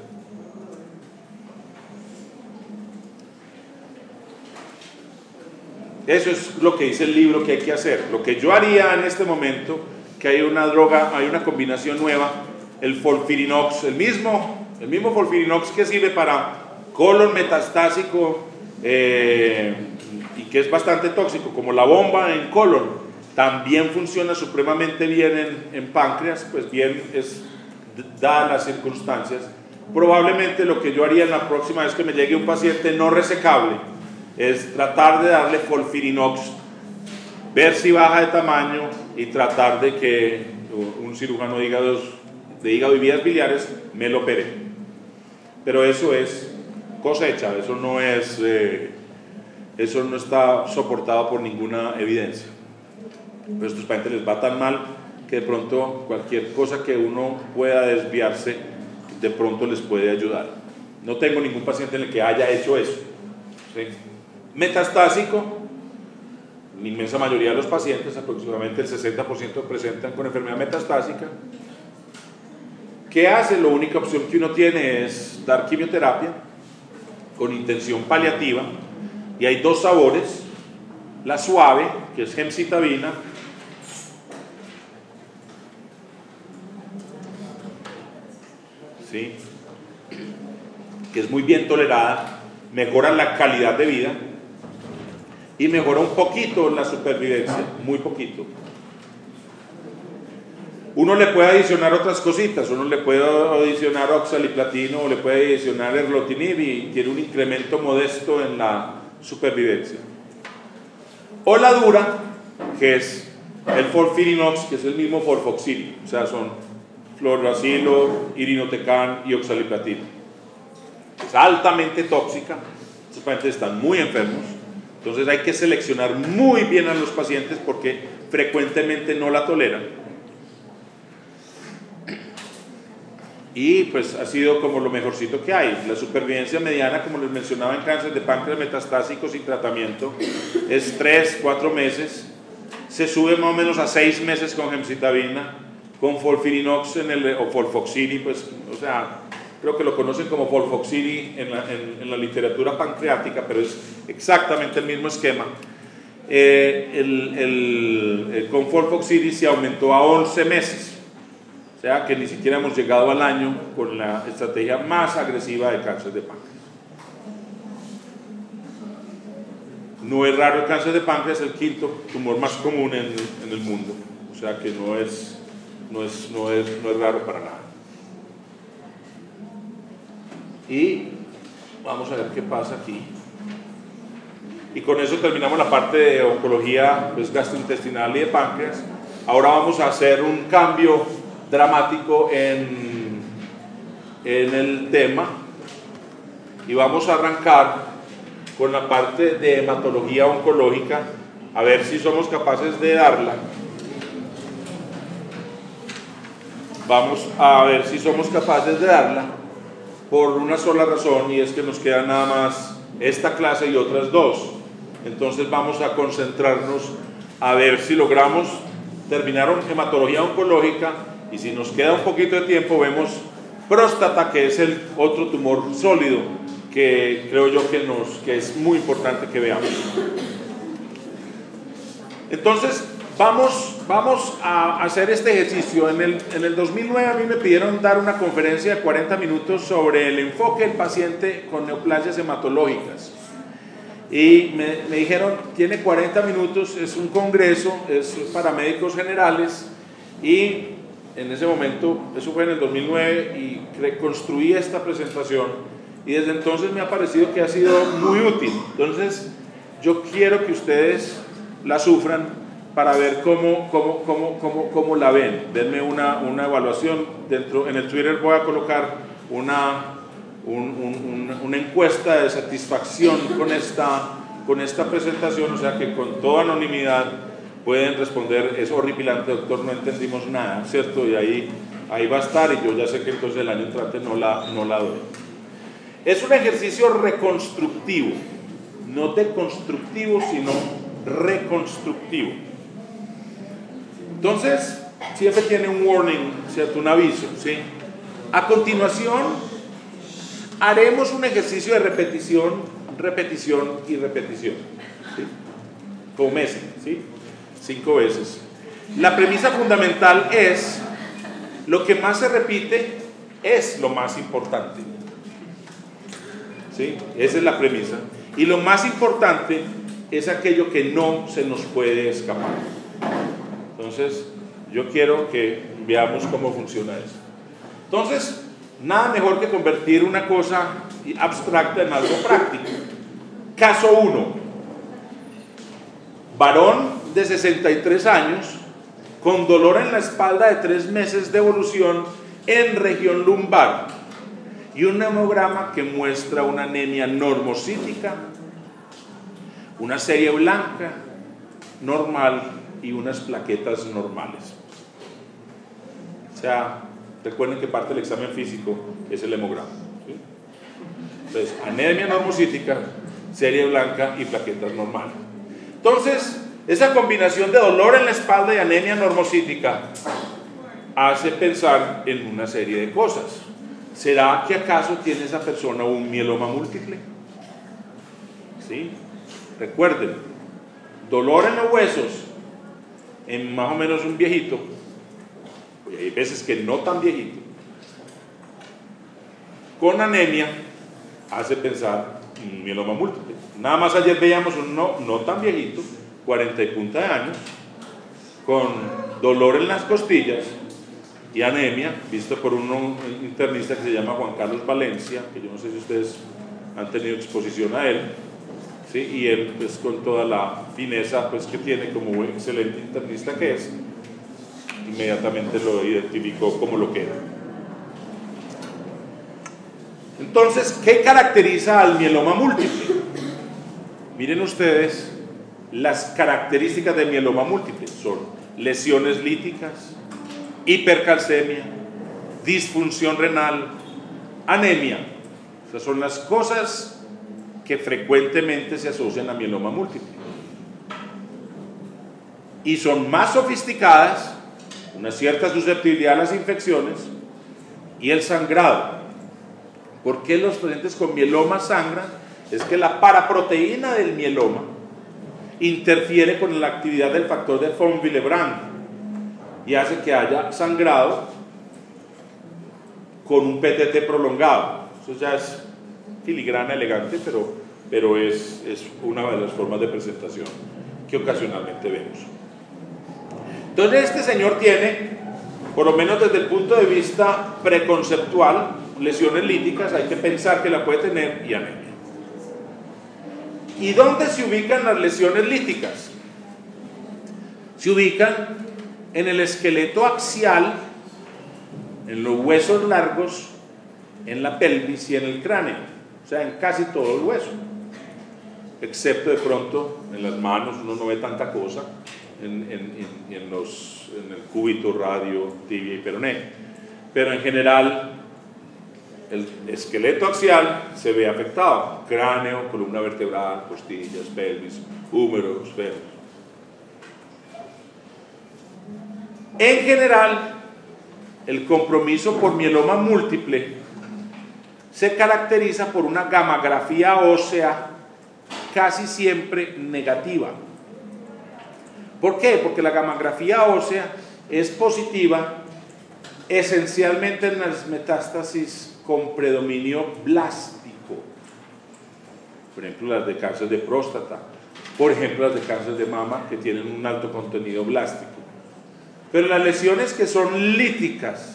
Eso es lo que dice el libro que hay que hacer. Lo que yo haría en este momento, que hay una droga, hay una combinación nueva, el folfirinox, el mismo, el mismo folfirinox que sirve para colon metastásico eh, y que es bastante tóxico, como la bomba en colon, también funciona supremamente bien en, en páncreas, pues bien es dadas las circunstancias. Probablemente lo que yo haría en la próxima vez que me llegue un paciente no resecable es tratar de darle folfirinox, ver si baja de tamaño y tratar de que un cirujano de hígado, de hígado y vías biliares me lo opere. Pero eso es cosecha, eso no es, eh, eso no está soportado por ninguna evidencia. Pero a estos pacientes les va tan mal que de pronto cualquier cosa que uno pueda desviarse, de pronto les puede ayudar. No tengo ningún paciente en el que haya hecho eso, ¿sí? Metastásico, la inmensa mayoría de los pacientes, aproximadamente el sesenta por ciento presentan con enfermedad metastásica. ¿Qué hace? La única opción que uno tiene es dar quimioterapia con intención paliativa y hay dos sabores, la suave, que es gemcitabina, ¿sí?, que es muy bien tolerada, mejora la calidad de vida y mejora un poquito la supervivencia, muy poquito. Uno le puede adicionar otras cositas, uno le puede adicionar oxaliplatino o le puede adicionar erlotinib y tiene un incremento modesto en la supervivencia. O la dura, que es el folfirinox, que es el mismo folfoxil, o sea, son fluoruracilo, irinotecan y oxaliplatino. Es altamente tóxica, estos pacientes están muy enfermos, entonces hay que seleccionar muy bien a los pacientes porque frecuentemente no la toleran. Y pues ha sido como lo mejorcito que hay. La supervivencia mediana, como les mencionaba, en cáncer de páncreas metastásico sin tratamiento es tres, cuatro meses. Se sube más o menos a seis meses con gemcitabina, con folfirinox en el, o folfoxiri, pues, o sea, creo que lo conocen como folfoxiri en la, en, en la literatura pancreática, pero es exactamente el mismo esquema. Eh, el, el, el, con folfoxiri se aumentó a once meses. O sea que ni siquiera hemos llegado al año con la estrategia más agresiva de cáncer de páncreas. No es raro el cáncer de páncreas, es el quinto tumor más común en, en el mundo. O sea que no es, no, es, no, es, no es raro para nada. Y vamos a ver qué pasa aquí. Y con eso terminamos la parte de oncología, pues, gastrointestinal y de páncreas. Ahora vamos a hacer un cambio dramático en, en el tema y vamos a arrancar con la parte de hematología oncológica, a ver si somos capaces de darla. Vamos a ver si somos capaces de darla por una sola razón, y es que nos queda nada más esta clase y otras dos. Entonces vamos a concentrarnos a ver si logramos terminar hematología oncológica. Y si nos queda un poquito de tiempo, vemos próstata, que es el otro tumor sólido que creo yo que, nos, que es muy importante que veamos. Entonces, vamos, vamos a hacer este ejercicio. En el, en el dos mil nueve a mí me pidieron dar una conferencia de cuarenta minutos sobre el enfoque del paciente con neoplasias hematológicas. Y me, me dijeron, tiene cuarenta minutos, es un congreso, es para médicos generales, y en ese momento, eso fue en el dos mil nueve, y reconstruí esta presentación, y desde entonces me ha parecido que ha sido muy útil. Entonces, yo quiero que ustedes la sufran para ver cómo, cómo, cómo, cómo, cómo la ven. Denme una, una evaluación. Dentro, en el Twitter voy a colocar una... Un, un, una, una encuesta de satisfacción con esta, con esta presentación, o sea que con toda anonimidad pueden responder, es horripilante doctor, no entendimos nada, ¿cierto? Y ahí, ahí va a estar, y yo ya sé que entonces el año entrante no la, no la doy. Es un ejercicio reconstructivo, no deconstructivo, sino reconstructivo. Entonces, siempre tiene un warning, ¿cierto? Un aviso, ¿sí? A continuación, haremos un ejercicio de repetición, repetición y repetición, ¿sí? Como meses, ¿sí? Cinco veces. La premisa fundamental es, lo que más se repite es lo más importante, ¿sí? Esa es la premisa. Y lo más importante es aquello que no se nos puede escapar. Entonces, yo quiero que veamos cómo funciona eso. Entonces, nada mejor que convertir una cosa abstracta en algo práctico. Caso uno. Varón de sesenta y tres años con dolor en la espalda de tres meses de evolución en región lumbar y un hemograma que muestra una anemia normocítica, una serie blanca normal y unas plaquetas normales. O sea, recuerden que parte del examen físico es el hemograma, ¿sí? Entonces, anemia normocítica, serie blanca y plaquetas normales. Entonces, esa combinación de dolor en la espalda y anemia normocítica hace pensar en una serie de cosas. ¿Será que acaso tiene esa persona un mieloma múltiple? ¿Sí? Recuerden, dolor en los huesos en más o menos un viejito, y hay veces que no tan viejito, con anemia, hace pensar en un mieloma múltiple. Nada más ayer veíamos un no, no tan viejito, cuarenta y punta de años, con dolor en las costillas y anemia, visto por un internista que se llama Juan Carlos Valencia, que yo no sé si ustedes han tenido exposición a él, ¿sí? Y él, pues, con toda la fineza, pues, que tiene como excelente internista que es, inmediatamente lo identificó como lo que era. Entonces, ¿qué caracteriza al mieloma múltiple? Miren ustedes las características del mieloma múltiple. Son lesiones líticas, hipercalcemia, disfunción renal, anemia. Esas son las cosas que frecuentemente se asocian a mieloma múltiple. Y son más sofisticadas, una cierta susceptibilidad a las infecciones y el sangrado. ¿Por qué los pacientes con mieloma sangran? Es que la paraproteína del mieloma interfiere con la actividad del factor de von Willebrand y hace que haya sangrado con un P T T prolongado. Eso ya es filigrana elegante, pero, pero es, es una de las formas de presentación que ocasionalmente vemos. Entonces, este señor tiene, por lo menos desde el punto de vista preconceptual, lesiones líticas, hay que pensar que la puede tener, y anemia. ¿Y dónde se ubican las lesiones líticas? Se ubican en el esqueleto axial, en los huesos largos, en la pelvis y en el cráneo, o sea, en casi todo el hueso, excepto de pronto en las manos, uno no ve tanta cosa, en, en, en, en, los, en el cúbito, radio, tibia y peroné, pero en general el esqueleto axial se ve afectado: cráneo, columna vertebral, costillas, pelvis, húmeros, fémur. En general, el compromiso por mieloma múltiple se caracteriza por una gamografía ósea casi siempre negativa. ¿Por qué? Porque la gamografía ósea es positiva esencialmente en las metástasis con predominio blástico, por ejemplo las de cáncer de próstata, por ejemplo las de cáncer de mama, que tienen un alto contenido blástico. Pero las lesiones que son líticas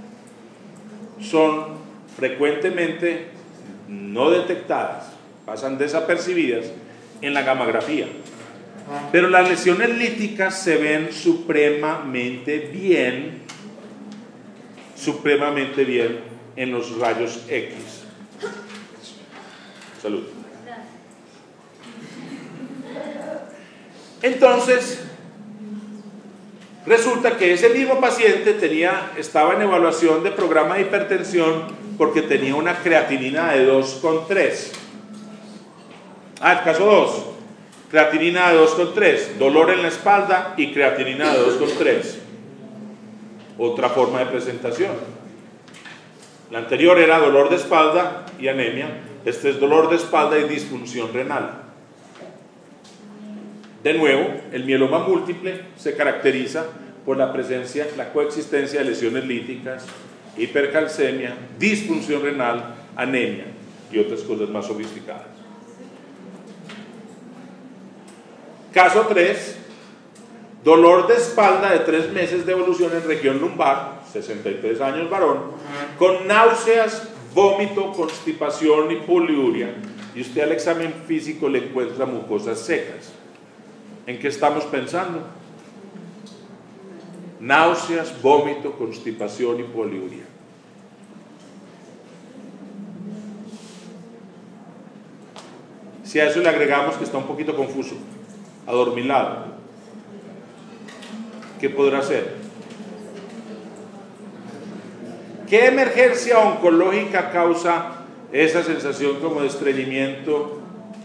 son frecuentemente no detectadas, pasan desapercibidas en la gamografía. Pero las lesiones líticas se ven supremamente bien, supremamente bien en los rayos X. Salud. Entonces, resulta que ese mismo paciente tenía, estaba en evaluación de programa de hipertensión porque tenía una creatinina de dos coma tres. Ah, el caso dos. Creatinina de dos coma tres, dolor en la espalda y creatinina de dos coma tres. Otra forma de presentación. La anterior era dolor de espalda y anemia. Este es dolor de espalda y disfunción renal. De nuevo, el mieloma múltiple se caracteriza por la presencia, la coexistencia de lesiones líticas, hipercalcemia, disfunción renal, anemia y otras cosas más sofisticadas. Caso tres, dolor de espalda de tres meses de evolución en región lumbar, sesenta y tres años varón, con náuseas, vómito, constipación y poliuria, y usted al examen físico le encuentra mucosas secas. ¿En qué estamos pensando? Náuseas, vómito, constipación y poliuria. Si a eso le agregamos que está un poquito confuso, adormilado, ¿qué podrá ser? ¿Qué emergencia oncológica causa esa sensación como de estreñimiento,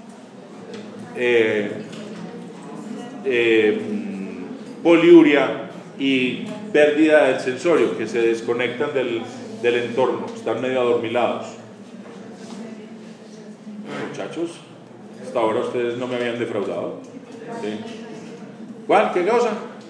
eh, eh, poliuria y pérdida del sensorio, que se desconectan del, del entorno, están medio adormilados? Muchachos, hasta ahora ustedes no me habían defraudado. ¿Sí? ¿Cuál? ¿Qué cosa?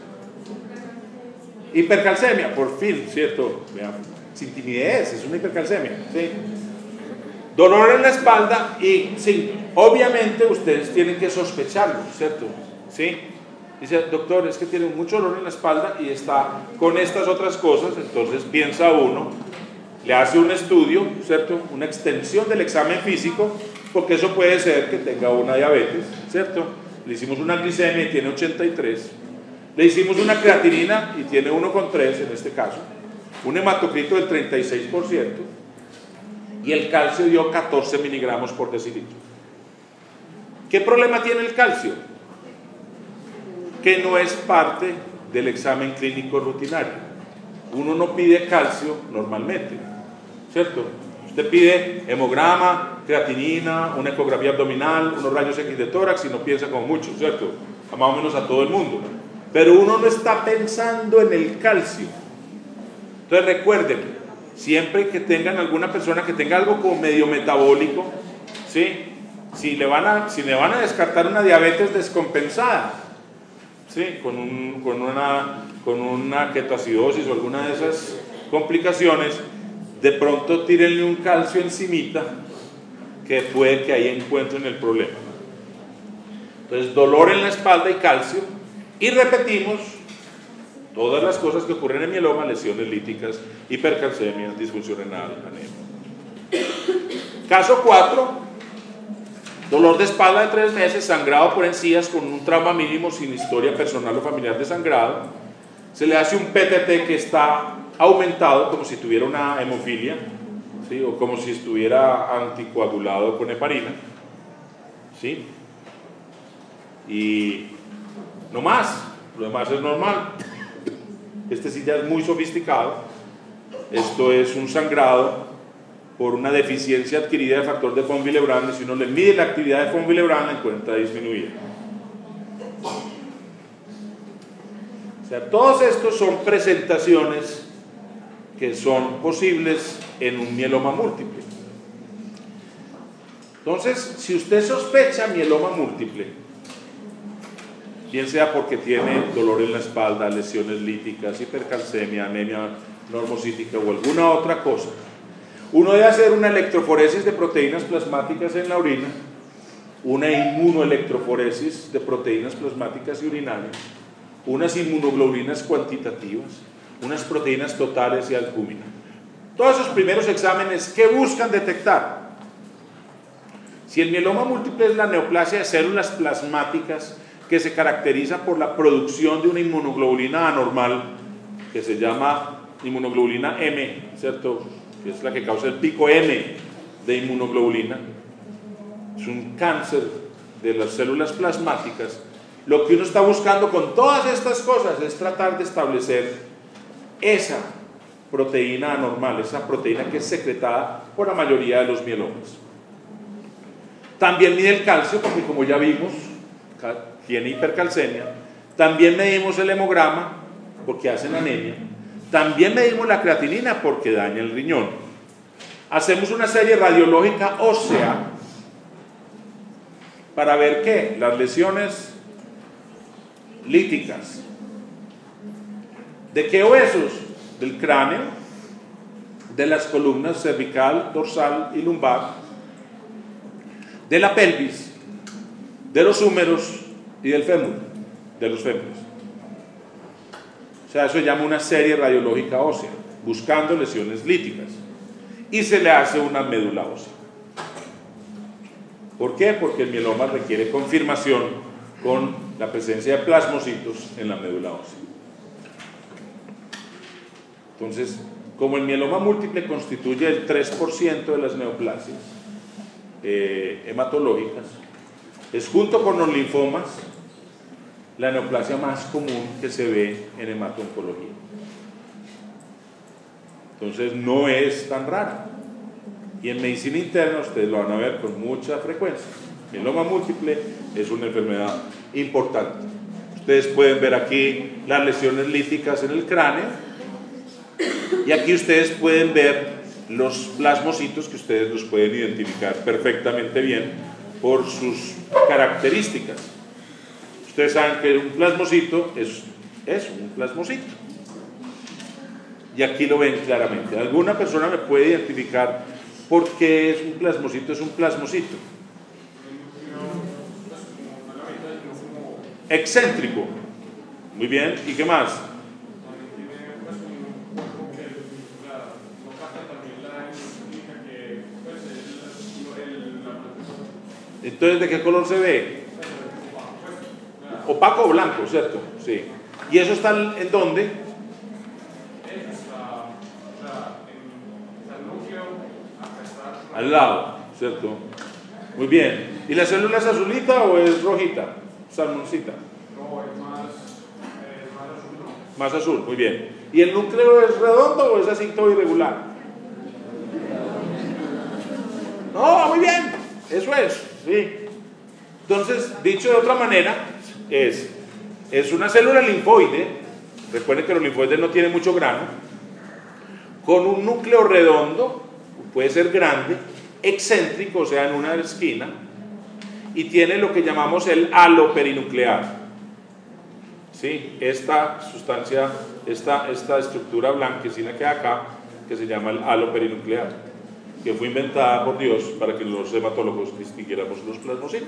Hipercalcemia, por fin, ¿cierto? Sin timidez, es una hipercalcemia. ¿Sí? Dolor en la espalda y, sí, obviamente ustedes tienen que sospecharlo, ¿cierto? ¿Sí? Dice, doctor, es que tiene mucho dolor en la espalda y está con estas otras cosas. Entonces piensa uno, le hace un estudio, ¿cierto? Una extensión del examen físico, porque eso puede ser que tenga una diabetes, ¿cierto? Le hicimos una glicemia y tiene ochenta y tres, le hicimos una creatinina y tiene uno coma tres en este caso, un hematocrito del treinta y seis por ciento y el calcio dio catorce miligramos por decilitro. ¿Qué problema tiene el calcio? Que no es parte del examen clínico rutinario. Uno no pide calcio normalmente, ¿cierto? Usted pide hemograma, creatinina, una ecografía abdominal, unos rayos X de tórax y no piensa como mucho, ¿cierto? A más o menos a todo el mundo. Pero uno no está pensando en el calcio. Entonces recuerden, siempre que tengan alguna persona que tenga algo como medio metabólico, ¿sí? Si le van a, si le van a descartar una diabetes descompensada, ¿sí? Con, un, con, una, con una ketoacidosis o alguna de esas complicaciones, de pronto tírenle un calcio encimita, que puede que ahí encuentren el problema. Entonces, dolor en la espalda y calcio, y repetimos todas las cosas que ocurren en mieloma: lesiones líticas, hipercalcemia, disfunción renal, anemia. Caso cuatro, dolor de espalda de tres meses, sangrado por encías con un trauma mínimo sin historia personal o familiar de sangrado. Se le hace un P T T que está aumentado como si tuviera una hemofilia, ¿sí? O como si estuviera anticoagulado con heparina, ¿sí? Y no más, lo demás es normal. Este sí ya es muy sofisticado. Esto es un sangrado por una deficiencia adquirida de factor de von Willebrand, y si uno le mide la actividad de von Willebrand la encuentra disminuida. O sea, todos estos son presentaciones que son posibles en un mieloma múltiple. Entonces, si usted sospecha mieloma múltiple, bien sea porque tiene dolor en la espalda, lesiones líticas, hipercalcemia, anemia normocítica o alguna otra cosa, uno debe hacer una electroforesis de proteínas plasmáticas en la orina, una inmunoelectroforesis de proteínas plasmáticas y urinarias, unas inmunoglobulinas cuantitativas, unas proteínas totales y albúmina. Todos esos primeros exámenes, ¿qué buscan detectar? Si el mieloma múltiple es la neoplasia de células plasmáticas que se caracteriza por la producción de una inmunoglobulina anormal que se llama inmunoglobulina M, ¿cierto? Que es la que causa el pico M de inmunoglobulina. Es un cáncer de las células plasmáticas. Lo que uno está buscando con todas estas cosas es tratar de establecer esa proteína anormal, esa proteína que es secretada por la mayoría de los mielomas. También mide el calcio, porque como ya vimos, tiene hipercalcemia. También medimos el hemograma, porque hacen anemia. También medimos la creatinina, porque daña el riñón. Hacemos una serie radiológica ósea para ver qué, las lesiones líticas. ¿De qué huesos? Del cráneo, de las columnas cervical, dorsal y lumbar, de la pelvis, de los húmeros y del fémur, de los fémures. O sea, eso se llama una serie radiológica ósea, buscando lesiones líticas. Y se le hace una médula ósea. ¿Por qué? Porque el mieloma requiere confirmación con la presencia de plasmocitos en la médula ósea. Entonces, como el mieloma múltiple constituye el tres por ciento de las neoplasias eh, hematológicas, es junto con los linfomas la neoplasia más común que se ve en hemato-oncología. Entonces no es tan rara. Y en medicina interna ustedes lo van a ver con mucha frecuencia. El mieloma múltiple es una enfermedad importante. Ustedes pueden ver aquí las lesiones líticas en el cráneo. Y aquí ustedes pueden ver los plasmocitos que ustedes los pueden identificar perfectamente bien por sus características. Ustedes saben que un plasmocito es, es un plasmocito. Y aquí lo ven claramente. ¿Alguna persona me puede identificar por qué es un plasmocito? Es un plasmocito. Excéntrico. Muy bien. ¿Y qué más? Entonces, ¿de qué color se ve? Opaco o blanco, ¿cierto? Sí. ¿Y eso está en dónde? Al lado, ¿cierto? Muy bien. ¿Y la célula es azulita o es rojita? Salmoncita. No, es más, es más azul, ¿no? Más azul, muy bien. ¿Y el núcleo es redondo o es así todo irregular? No, muy bien. Eso es. Sí. Entonces, dicho de otra manera, es, es una célula linfoide. Recuerden que los linfoides no tienen mucho grano, con un núcleo redondo, puede ser grande, excéntrico, o sea, en una esquina, y tiene lo que llamamos el halo perinuclear. ¿Sí? Esta sustancia, esta, esta estructura blanquecina que hay acá, que se llama el halo perinuclear, que fue inventada por Dios para que los hematólogos distinguiéramos los plasmocitos.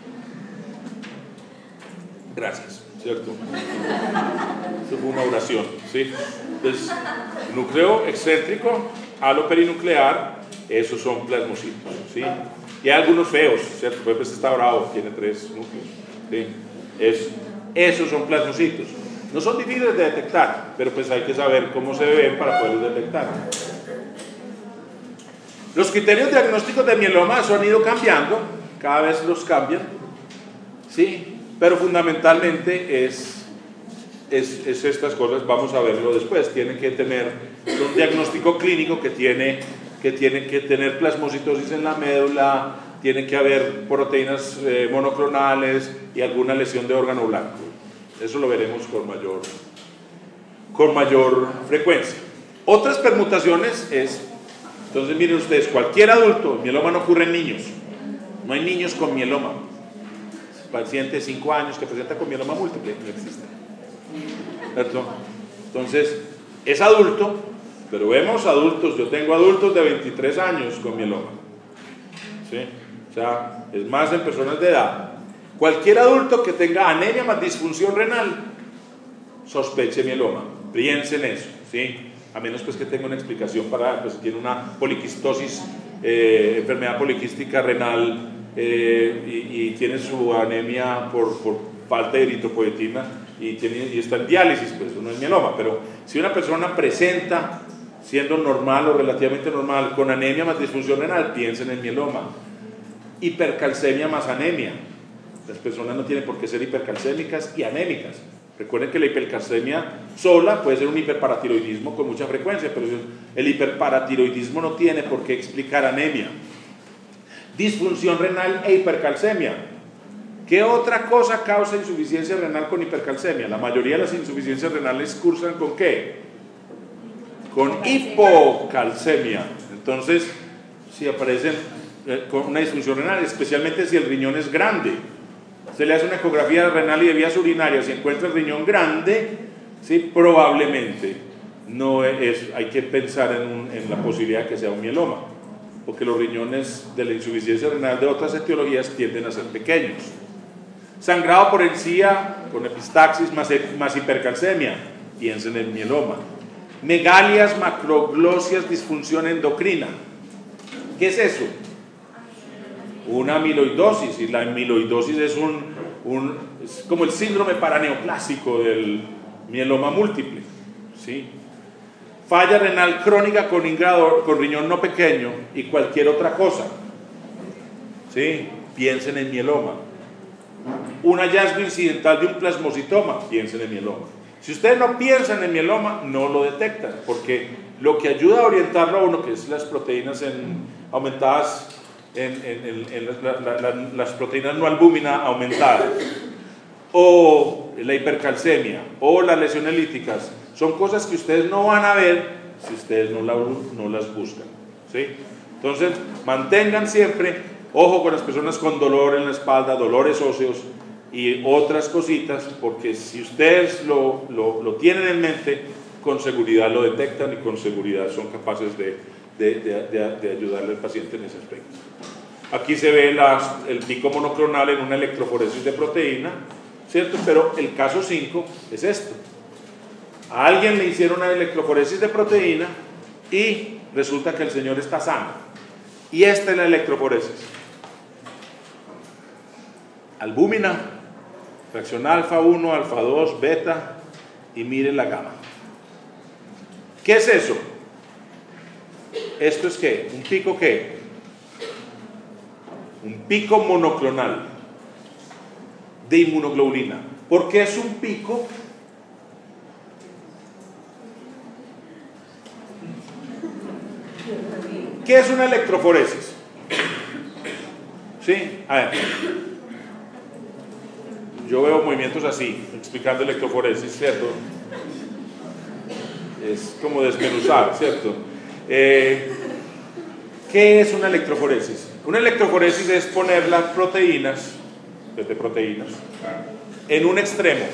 Gracias, ¿cierto? Eso fue una oración, ¿sí? Entonces, núcleo excéntrico, halo perinuclear, esos son plasmocitos, ¿sí? Y hay algunos feos, ¿cierto? Pues este está bravo, tiene tres núcleos, ¿sí? Es, esos son plasmocitos. No son difíciles de detectar, pero pues hay que saber cómo se ven para poderlos detectar. Los criterios diagnósticos de mieloma eso han ido cambiando, cada vez los cambian, ¿sí? Pero fundamentalmente es, es, es estas cosas, vamos a verlo después. Tienen que tener un diagnóstico clínico que tiene que, tiene que tener plasmocitosis en la médula, tiene que haber proteínas eh, monoclonales y alguna lesión de órgano blanco. Eso lo veremos con mayor, con mayor frecuencia. Otras permutaciones es, entonces miren ustedes, cualquier adulto, mieloma no ocurre en niños, no hay niños con mieloma. Paciente de cinco años que presenta con mieloma múltiple, no existe. ¿Cierto? Entonces, es adulto, pero vemos adultos, yo tengo adultos de veintitrés años con mieloma. ¿Sí? O sea, es más en personas de edad. Cualquier adulto que tenga anemia más disfunción renal, sospeche mieloma, piense en eso, ¿sí? A menos pues que tenga una explicación para, pues tiene una poliquistosis, eh, enfermedad poliquística renal, eh, y, y tiene su anemia por, por falta de eritropoyetina y, tiene, y está en diálisis, pues no es mieloma. Pero si una persona presenta, siendo normal o relativamente normal, con anemia más disfunción renal, piensen en mieloma. Hipercalcemia más anemia. Las personas no tienen por qué ser hipercalcémicas y anémicas. Recuerden que la hipercalcemia sola puede ser un hiperparatiroidismo con mucha frecuencia, pero el hiperparatiroidismo no tiene por qué explicar anemia. Disfunción renal e hipercalcemia. ¿Qué otra cosa causa insuficiencia renal con hipercalcemia? La mayoría de las insuficiencias renales cursan ¿con qué? Con hipocalcemia. Entonces, si aparecen eh, con una disfunción renal, especialmente si el riñón es grande, se le hace una ecografía renal y de vías urinarias, si encuentra el riñón grande, ¿sí? Probablemente no es, hay que pensar en, un, en la posibilidad de que sea un mieloma, porque los riñones de la insuficiencia renal de otras etiologías tienden a ser pequeños. Sangrado por encía con epistaxis más, más hipercalcemia, piensen en mieloma. Megalias, macroglosias, disfunción endocrina. ¿Qué es eso? Una amiloidosis, y la amiloidosis es, un, un, es como el síndrome paraneoplásico del mieloma múltiple, ¿sí? Falla renal crónica con, ingrado, con riñón no pequeño y cualquier otra cosa, ¿sí? Piensen en mieloma. Un hallazgo incidental de un plasmocitoma, piensen en mieloma. Si ustedes no piensan en mieloma, no lo detectan, porque lo que ayuda a orientarlo a uno, que es las proteínas en, aumentadas, en, en, en, en la, la, la, las proteínas no albúmina aumentadas, o la hipercalcemia, o las lesiones líticas, son cosas que ustedes no van a ver si ustedes no, la, no las buscan, ¿sí? Entonces, mantengan siempre ojo con las personas con dolor en la espalda, dolores óseos y otras cositas, porque si ustedes lo, lo, lo tienen en mente, con seguridad lo detectan y con seguridad son capaces de, de, de, de, de ayudarle al paciente en ese aspecto. Aquí se ve las, el pico monoclonal en una electroforesis de proteína, ¿cierto? Pero el caso cinco es esto. A alguien le hicieron una electroforesis de proteína y resulta que el señor está sano. Y esta es la electroforesis. Albúmina, fracción alfa uno, alfa dos, beta, y miren la gamma. ¿Qué es eso? ¿Esto es qué? ¿Un pico qué? Un pico monoclonal de inmunoglobulina. ¿Por qué es un pico? ¿Qué es una electroforesis? ¿Sí? A ver. Yo veo movimientos así, explicando electroforesis, ¿cierto? Es como desmenuzar, ¿cierto? Eh, ¿Qué es una electroforesis? Una electroforesis es poner las proteínas, desde proteínas, en un extremo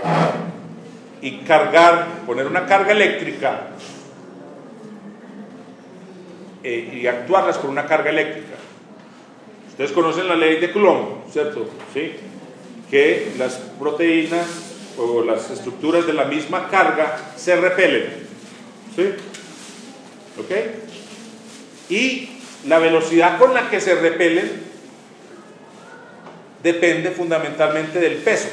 y cargar, poner una carga eléctrica eh, y actuarlas con una carga eléctrica. Ustedes conocen la ley de Coulomb, ¿cierto? ¿Sí? Que las proteínas o las estructuras de la misma carga se repelen, ¿sí? ¿Ok? Y la velocidad con la que se repelen depende fundamentalmente del peso.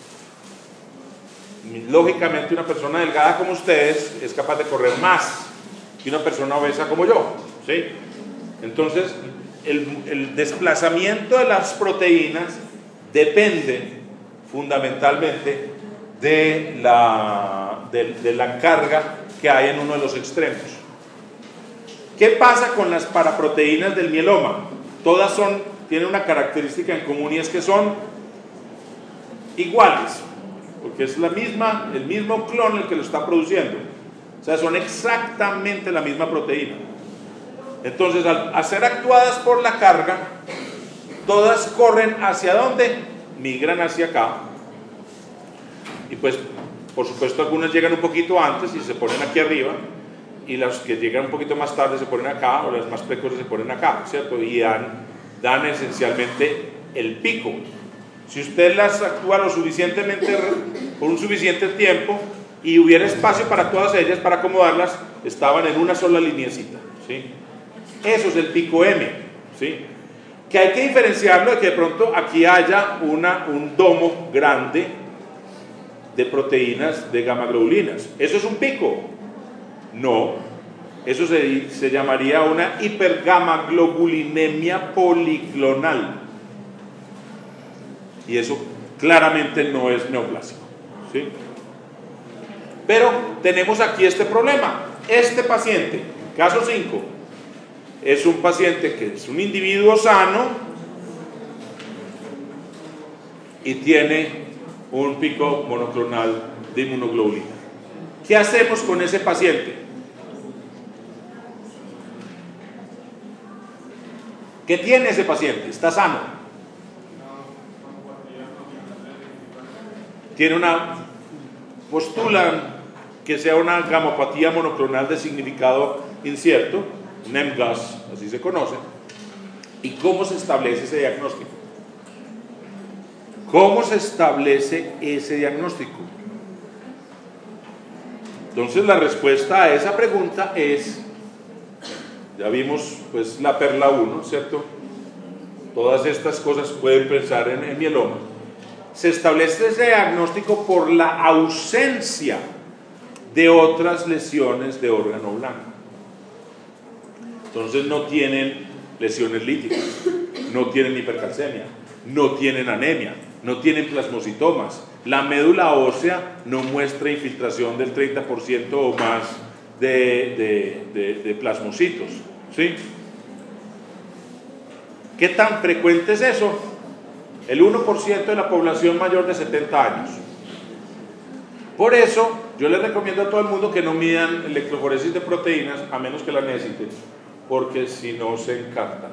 Lógicamente una persona delgada como ustedes es capaz de correr más que una persona obesa como yo, ¿sí? Entonces el, el desplazamiento de las proteínas depende fundamentalmente de la, de, de la carga que hay en uno de los extremos. ¿Qué pasa con las paraproteínas del mieloma? Todas son, tienen una característica en común y es que son iguales, porque es la misma, el mismo clon el que lo está produciendo. O sea, son exactamente la misma proteína. Entonces, al ser actuadas por la carga, todas corren hacia dónde? Migran hacia acá. Y pues, por supuesto, algunas llegan un poquito antes y se ponen aquí arriba, y las que llegan un poquito más tarde se ponen acá, o las más precoces se ponen acá, ¿cierto? Y dan, dan esencialmente el pico. Si usted las actúa lo suficientemente, por un suficiente tiempo, y hubiera espacio para todas ellas, para acomodarlas, estaban en una sola lineecita, ¿sí? Eso es el pico M, ¿sí? Que hay que diferenciarlo de que de pronto aquí haya una, un domo grande de proteínas de gamaglobulinas. ¿Eso es un pico? No, eso se, se llamaría una hipergamaglobulinemia policlonal. Y eso claramente no es neoplásico, ¿sí? Pero tenemos aquí este problema. Este paciente, caso cinco, es un paciente que es un individuo sano y tiene un pico monoclonal de inmunoglobulina. ¿Qué hacemos con ese paciente? ¿Qué tiene ese paciente? Está sano. Tiene una, postulan que sea una gamopatía monoclonal de significado incierto, NEMGAS, así se conoce. ¿Y cómo se establece ese diagnóstico? ¿Cómo se establece ese diagnóstico? Entonces la respuesta a esa pregunta es, ya vimos pues la perla uno, ¿cierto? Todas estas cosas pueden pensar en, en mieloma. Se establece ese diagnóstico por la ausencia de otras lesiones de órgano blanco. Entonces no tienen lesiones líticas, no tienen hipercalcemia, no tienen anemia, no tienen plasmocitomas. La médula ósea no muestra infiltración del treinta por ciento o más de, de, de, de plasmocitos, ¿sí? ¿Qué tan frecuente es eso? El uno por ciento de la población mayor de setenta años. Por eso, yo les recomiendo a todo el mundo que no midan electroforesis de proteínas, a menos que la necesiten, porque si no se encantan.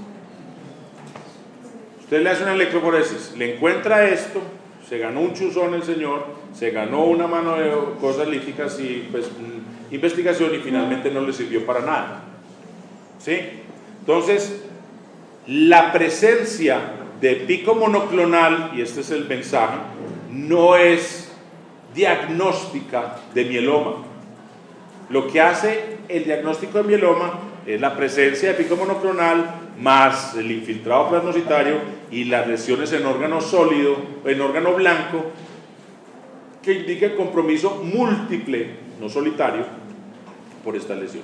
Usted le hace una electroforesis, le encuentra esto, se ganó un chuzón el señor, se ganó una mano de cosas líticas y pues, investigación, y finalmente no le sirvió para nada. ¿Sí? Entonces, la presencia de pico monoclonal, y este es el mensaje, no es diagnóstica de mieloma. Lo que hace el diagnóstico de mieloma es la presencia de pico monoclonal más el infiltrado plasmocitario y las lesiones en órgano sólido, en órgano blanco, que indica el compromiso múltiple, no solitario, por esta lesión.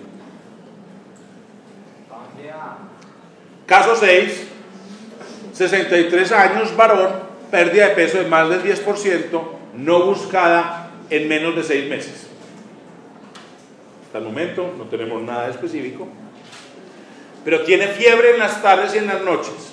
Caso seis, sesenta y tres años, varón, pérdida de peso de más del diez por ciento, no buscada en menos de seis meses. Hasta el momento no tenemos nada específico, pero tiene fiebre en las tardes y en las noches.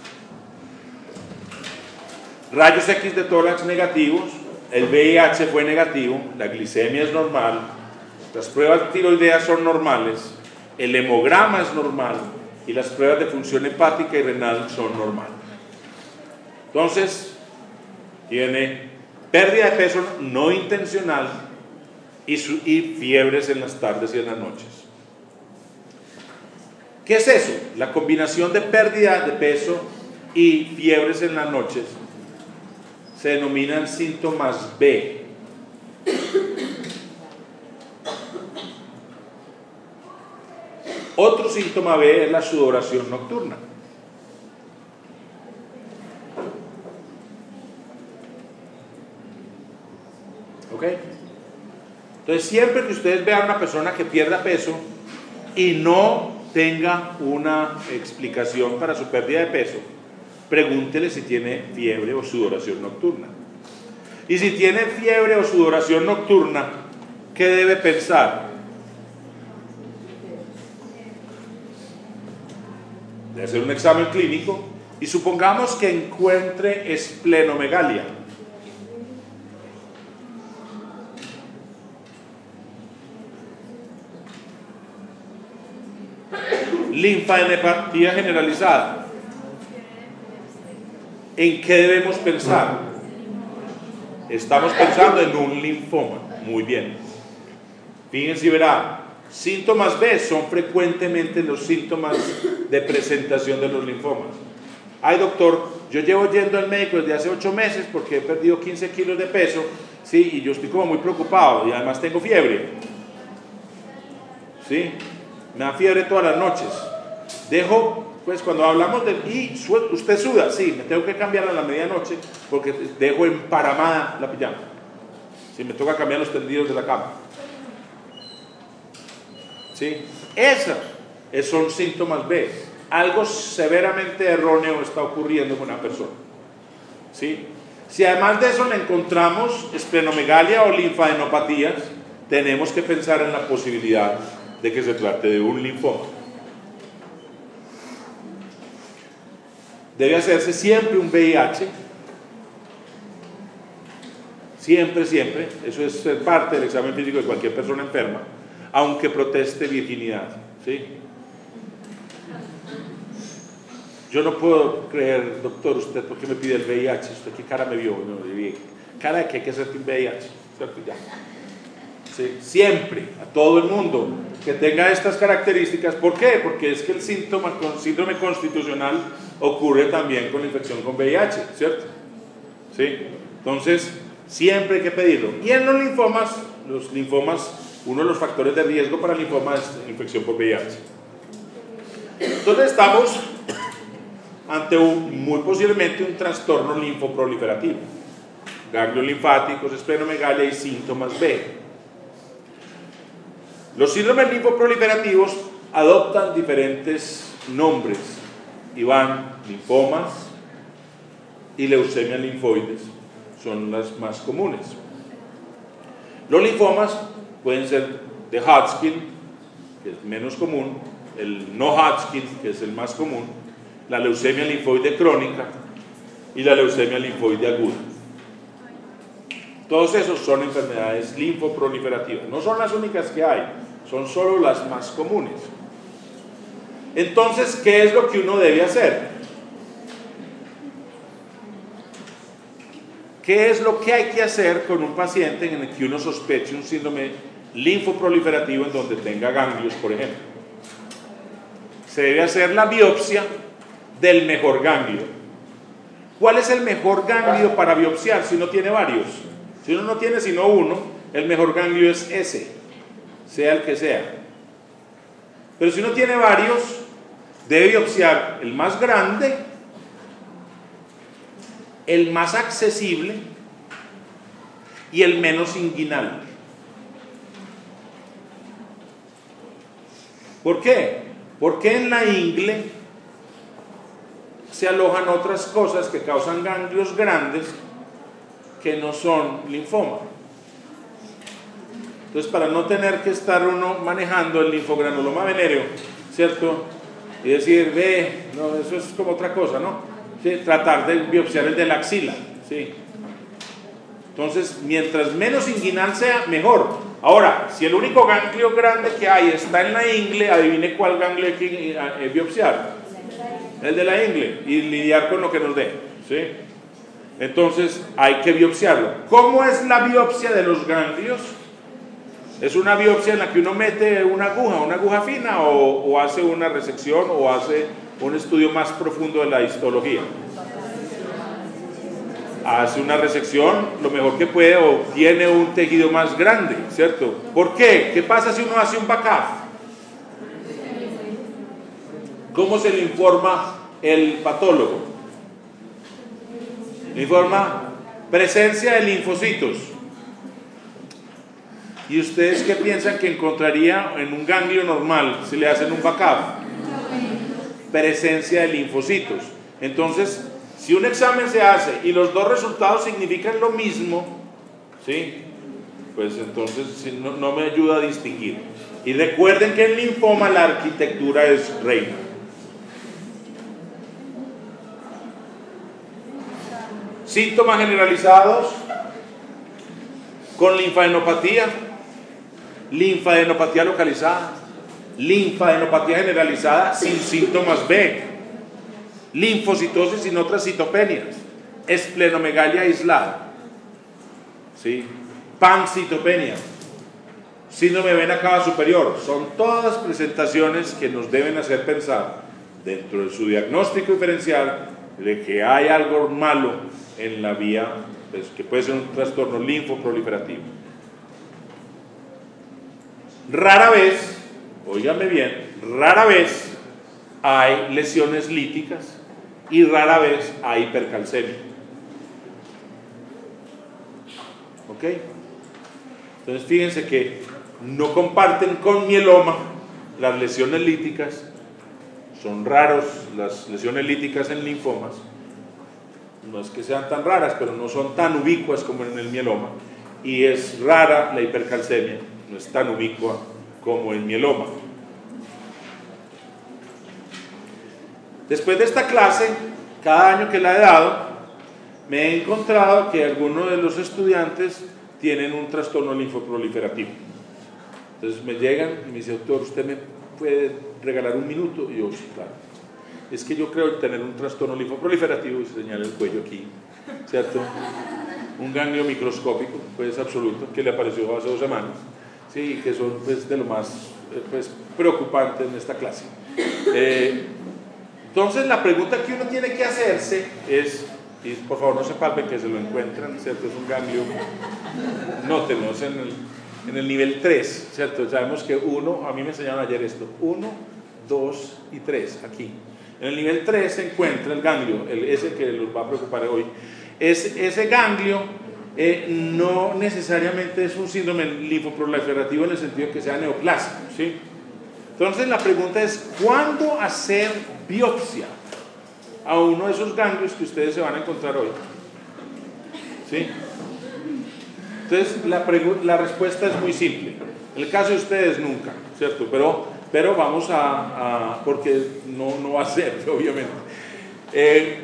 Rayos X de tórax negativos, el V I H fue negativo, la glicemia es normal, las pruebas tiroideas son normales, el hemograma es normal y las pruebas de función hepática y renal son normales. Entonces, tiene pérdida de peso no intencional y, su, y fiebres en las tardes y en las noches. ¿Qué es eso? La combinación de pérdida de peso y fiebres en las noches se denominan síntomas B. Otro síntoma B es la sudoración nocturna. ¿Ok? Entonces, siempre que ustedes vean a una persona que pierda peso y no tenga una explicación para su pérdida de peso, pregúntele si tiene fiebre o sudoración nocturna. Y si tiene fiebre o sudoración nocturna, ¿qué debe pensar? De hacer un examen clínico y supongamos que encuentre esplenomegalia. Linfadenopatía generalizada. ¿En qué debemos pensar? Estamos pensando en un linfoma. Muy bien. Fíjense y verá, síntomas B son frecuentemente los síntomas de presentación de los linfomas. Ay, doctor, yo llevo yendo al médico desde hace ocho meses porque he perdido quince kilos de peso, sí, y yo estoy como muy preocupado y además tengo fiebre. Sí, me da fiebre todas las noches. Dejo, pues cuando hablamos de, y usted suda, sí, me tengo que cambiar a la medianoche porque dejo emparamada la pijama. Sí, me toca cambiar los tendidos de la cama. Sí, esos son síntomas B. Algo severamente erróneo está ocurriendo con una persona. ¿Sí? Si además de eso le encontramos esplenomegalia o linfadenopatías, tenemos que pensar en la posibilidad de que se trate de un linfoma. Debe hacerse siempre un V I H. Siempre, siempre. Eso es parte del examen físico de cualquier persona enferma, aunque proteste virginidad. ¿Sí? Yo no puedo creer, doctor, usted por qué me pide el V I H, usted qué cara me vio, no, cara de que hay que hacerte un V I H, ¿cierto? Ya. Sí, siempre, a todo el mundo que tenga estas características. ¿Por qué? Porque es que el síntoma con síndrome constitucional ocurre también con la infección con V I H, ¿cierto? Sí, entonces siempre hay que pedirlo. Y en los linfomas, los linfomas, uno de los factores de riesgo para el linfoma es la infección por V I H. Entonces estamos ante un, muy posiblemente un trastorno linfoproliferativo, ganglios linfáticos, esplenomegalia y síntomas B. Los síndromes linfoproliferativos adoptan diferentes nombres y van linfomas y leucemia linfoides, son las más comunes. Los linfomas pueden ser de Hodgkin, que es menos común, el no Hodgkin, que es el más común, la leucemia linfoide crónica y la leucemia linfoide aguda. Todos esos son enfermedades linfoproliferativas. No son las únicas que hay, son solo las más comunes. Entonces, ¿qué es lo que uno debe hacer? ¿Qué es lo que hay que hacer con un paciente en el que uno sospeche un síndrome linfoproliferativo en donde tenga ganglios, por ejemplo? Se debe hacer la biopsia del mejor ganglio. ¿Cuál es el mejor ganglio para biopsiar si uno tiene varios? Si uno no tiene sino uno, el mejor ganglio es ese, sea el que sea. Pero si uno tiene varios, debe biopsiar el más grande, el más accesible y el menos inguinal. ¿Por qué? Porque en la ingle se alojan otras cosas que causan ganglios grandes que no son linfoma. Entonces, para no tener que estar uno manejando el linfogranuloma venéreo, ¿cierto? Y decir, ve, no, eso es como otra cosa, ¿no? Sí, tratar de biopsiar el de la axila, ¿sí? Entonces, mientras menos inguinal sea, mejor. Ahora, si el único ganglio grande que hay está en la ingle, adivine cuál ganglio hay que biopsiar. El de la ingle, y lidiar con lo que nos dé, ¿sí? Entonces hay que biopsiarlo. ¿Cómo es la biopsia de los ganglios? ¿Es una biopsia en la que uno mete una aguja, una aguja fina, o, o hace una resección, o hace un estudio más profundo de la histología? Hace una resección lo mejor que puede, o tiene un tejido más grande, ¿cierto? ¿Por qué? ¿Qué pasa si uno hace un backup? ¿Cómo se le informa el patólogo? Le informa presencia de linfocitos. ¿Y ustedes qué piensan que encontraría en un ganglio normal si le hacen un backup? Presencia de linfocitos. Entonces, si un examen se hace y los dos resultados significan lo mismo, ¿sí? Pues entonces no, no me ayuda a distinguir. Y recuerden que en linfoma la arquitectura es reina. Síntomas generalizados con linfadenopatía, linfadenopatía localizada, linfadenopatía generalizada sin síntomas B, linfocitosis sin otras citopenias, esplenomegalia aislada, ¿sí? Pancitopenia, síndrome de vena cava superior. Son todas presentaciones que nos deben hacer pensar dentro de su diagnóstico diferencial de que hay algo malo en la vía, pues, que puede ser un trastorno linfoproliferativo. Rara vez, óigame bien, rara vez hay lesiones líticas y rara vez hay hipercalcemia. ¿Ok? Entonces fíjense que no comparten con mieloma las lesiones líticas. Son raros las lesiones líticas en linfomas, no es que sean tan raras, pero no son tan ubicuas como en el mieloma, y es rara la hipercalcemia, no es tan ubicua como el mieloma. Después de esta clase, cada año que la he dado, me he encontrado que algunos de los estudiantes tienen un trastorno linfoproliferativo. Entonces me llegan y me dicen, doctor, ¿usted me puede regalar un minuto? Y yo, sí, claro. Es que yo creo tener un trastorno linfoproliferativo, y señala el cuello aquí, ¿cierto? Un ganglio microscópico, pues absoluto, que le apareció hace dos semanas, sí, que son pues de lo más pues, preocupante en esta clase. Eh, entonces la pregunta que uno tiene que hacerse es, y por favor no se palpen que se lo encuentran, ¿cierto? Es un ganglio, nótenlo, es en el, en el nivel tres, ¿cierto? Sabemos que uno, a mí me enseñaron ayer esto, uno, dos y tres, aquí. En el nivel tres se encuentra el ganglio, el, ese que nos va a preocupar hoy. Es, ese ganglio eh, no necesariamente es un síndrome linfoproliferativo en el sentido de que sea neoplásico, ¿sí? Entonces la pregunta es, ¿cuándo hacer biopsia a uno de esos ganglios que ustedes se van a encontrar hoy? ¿Sí? Entonces la, la respuesta es muy simple. En el caso de ustedes nunca, ¿cierto? Pero, pero vamos a, a porque no, no va a ser, obviamente. Eh,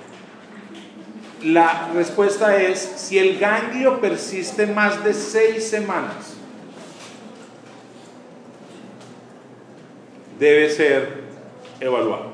la respuesta es, si el ganglio persiste más de seis semanas, debe ser evaluado.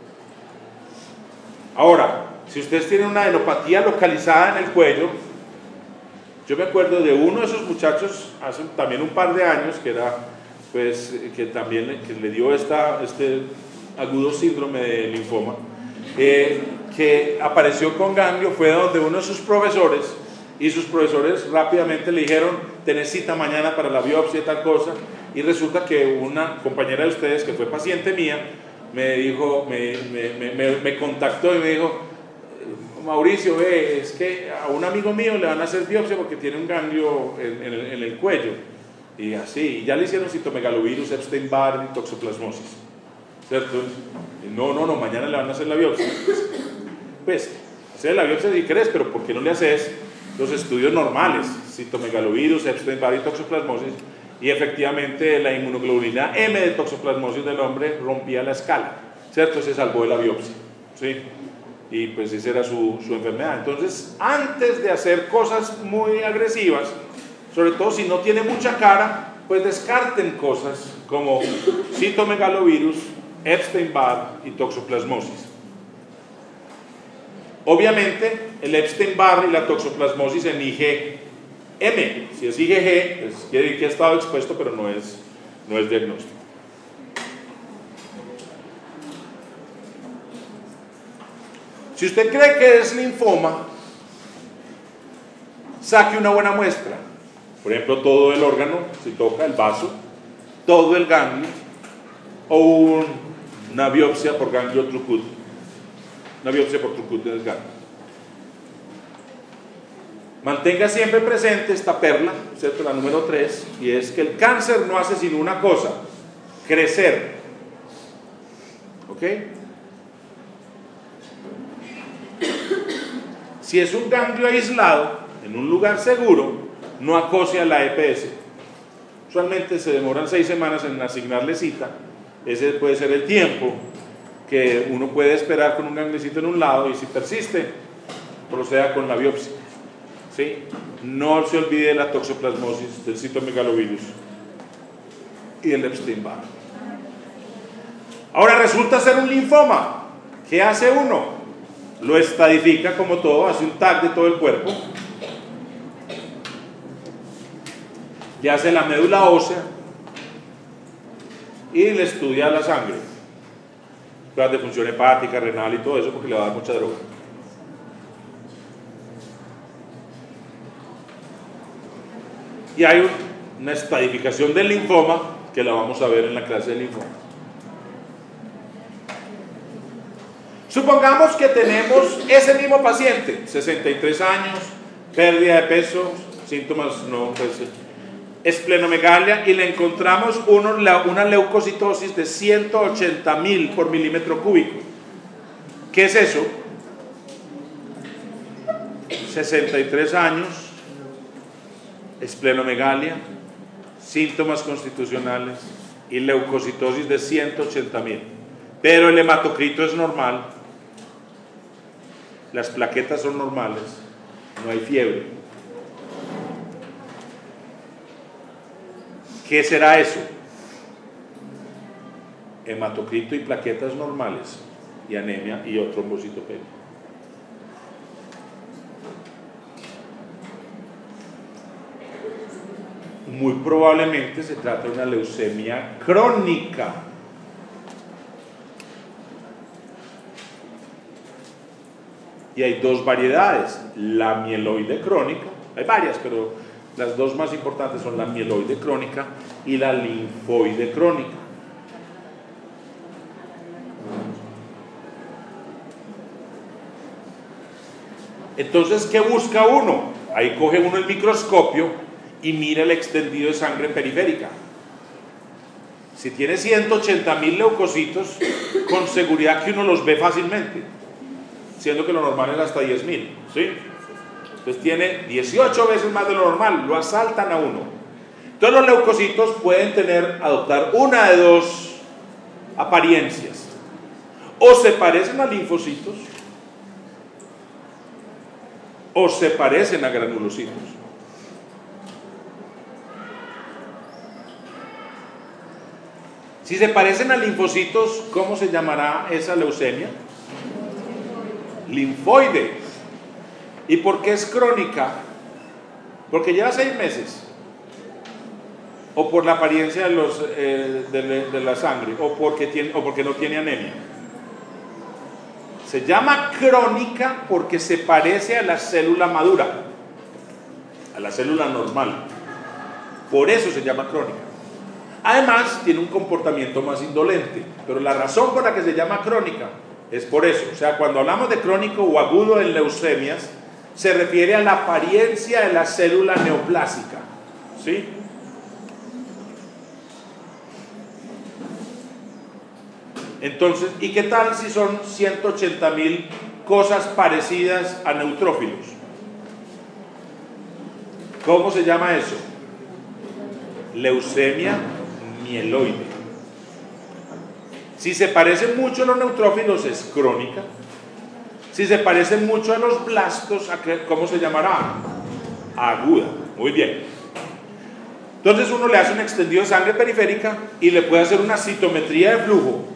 Ahora, si ustedes tienen una adenopatía localizada en el cuello, yo me acuerdo de uno de esos muchachos hace también un par de años que era, pues, que también que le dio esta, este agudo síndrome de linfoma, eh, que apareció con ganglio, fue donde uno de sus profesores, y sus profesores rápidamente le dijeron, tenés cita mañana para la biopsia y tal cosa, y resulta que una compañera de ustedes que fue paciente mía, me dijo, me, me, me, me contactó y me dijo, Mauricio, ve, es que a un amigo mío le van a hacer biopsia porque tiene un ganglio en, en, el, en el cuello, y así, y ya le hicieron citomegalovirus, Epstein-Barr y toxoplasmosis, ¿cierto? Y no, no, no, mañana le van a hacer la biopsia. Pues, hacer la biopsia si querés, pero ¿por qué no le haces los estudios normales? Citomegalovirus, Epstein-Barr y toxoplasmosis. Y efectivamente la inmunoglobulina M de toxoplasmosis del hombre rompía la escala, ¿cierto? Se salvó de la biopsia, ¿sí? Y pues esa era su, su enfermedad. Entonces, antes de hacer cosas muy agresivas, sobre todo si no tiene mucha cara, pues descarten cosas como citomegalovirus, Epstein-Barr y toxoplasmosis. Obviamente, el Epstein-Barr y la toxoplasmosis en I G M, si es I G G, pues quiere decir que ha estado expuesto, pero no es, no es diagnóstico. Si usted cree que es linfoma, saque una buena muestra. Por ejemplo, todo el órgano, si toca el vaso, todo el ganglio, o un, una biopsia por ganglio Trucut, una biopsia por Trucut del ganglio. Mantenga siempre presente esta perla, ¿cierto? La número tres, y es que el cáncer no hace sino una cosa, crecer. ¿Ok? Si es un ganglio aislado, en un lugar seguro, no acose a la E P S. Usualmente se demoran seis semanas en asignarle cita. Ese puede ser el tiempo que uno puede esperar con un ganglicito en un lado, y si persiste, proceda con la biopsia. ¿Sí? No se olvide de la toxoplasmosis, del citomegalovirus y el Epstein-Barr. Ahora resulta ser un linfoma. ¿Qué hace uno? Lo estadifica como todo, hace un tag de todo el cuerpo, le hace la médula ósea y le estudia la sangre, pruebas de función hepática, renal y todo eso, porque le va a dar mucha droga. Y hay una estadificación del linfoma que la vamos a ver en la clase de linfoma. Supongamos que tenemos ese mismo paciente, sesenta y tres años, pérdida de peso, síntomas no, pues, esplenomegalia, y le encontramos uno, una leucocitosis de ciento ochenta mil por milímetro cúbico. ¿Qué es eso? sesenta y tres años, esplenomegalia, síntomas constitucionales y leucocitosis de ciento ochenta mil. Pero el hematocrito es normal, las plaquetas son normales, no hay fiebre. ¿Qué será eso? Hematocrito y plaquetas normales y anemia y trombocitopenia. Muy probablemente se trata de una leucemia crónica. Y hay dos variedades, la mieloide crónica, hay varias, pero las dos más importantes son la mieloide crónica y la linfoide crónica. Entonces, ¿qué busca uno? Ahí coge uno el microscopio y mira el extendido de sangre periférica. Si tiene ciento ochenta mil leucocitos, con seguridad que uno los ve fácilmente, siendo que lo normal es hasta diez mil, ¿sí? Entonces tiene dieciocho veces más de lo normal, lo asaltan a uno. Entonces los leucocitos pueden tener, adoptar una de dos apariencias: o se parecen a linfocitos, o se parecen a granulocitos. Si se parecen a linfocitos, ¿cómo se llamará esa leucemia? Linfoide. ¿Y por qué es crónica? Porque lleva seis meses, o por la apariencia de, los, eh, de, de la sangre, o porque, tiene, o porque no tiene anemia. Se llama crónica porque se parece a la célula madura, a la célula normal. Por eso se llama crónica. Además, tiene un comportamiento más indolente, pero la razón por la que se llama crónica es por eso. O sea, cuando hablamos de crónico o agudo en leucemias, se refiere a la apariencia de la célula neoplásica, ¿sí? Entonces, ¿y qué tal si son ciento ochenta mil cosas parecidas a neutrófilos? ¿Cómo se llama eso? Leucemia mieloide. Si se parecen mucho a los neutrófilos, es crónica. Si se parecen mucho a los blastos, ¿cómo se llamará? Aguda. Muy bien. Entonces uno le hace un extendido de sangre periférica y le puede hacer una citometría de flujo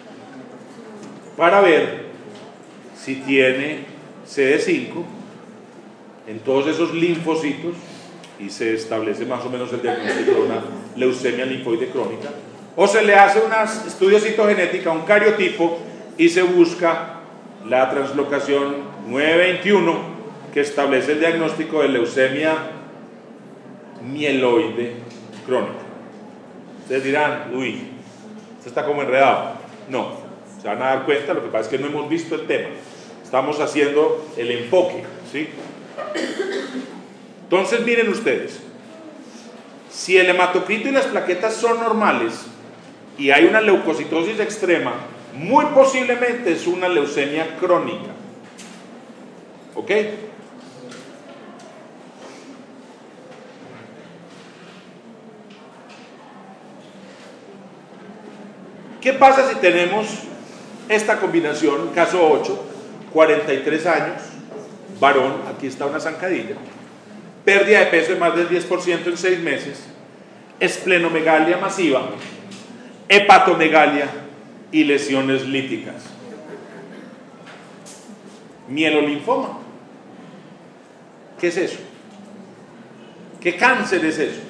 para ver si tiene C D cinco en todos esos linfocitos y se establece más o menos el diagnóstico de una leucemia linfoide crónica. O se le hace un estudio citogenética, un cariotipo, y se busca la translocación nueve veintiuno que establece el diagnóstico de leucemia mieloide crónica. Ustedes dirán, uy, esto está como enredado. No, se van a dar cuenta, lo que pasa es que no hemos visto el tema. Estamos haciendo el enfoque, ¿sí? Entonces miren ustedes, si el hematocrito y las plaquetas son normales y hay una leucocitosis extrema, muy posiblemente es una leucemia crónica. ¿Ok? ¿Qué pasa si tenemos esta combinación? Caso ocho, cuarenta y tres años, varón, aquí está una zancadilla, pérdida de peso de más del diez por ciento en seis meses, esplenomegalia masiva, hepatomegalia y lesiones líticas. Mielolinfoma. ¿Qué es eso? ¿Qué cáncer es eso?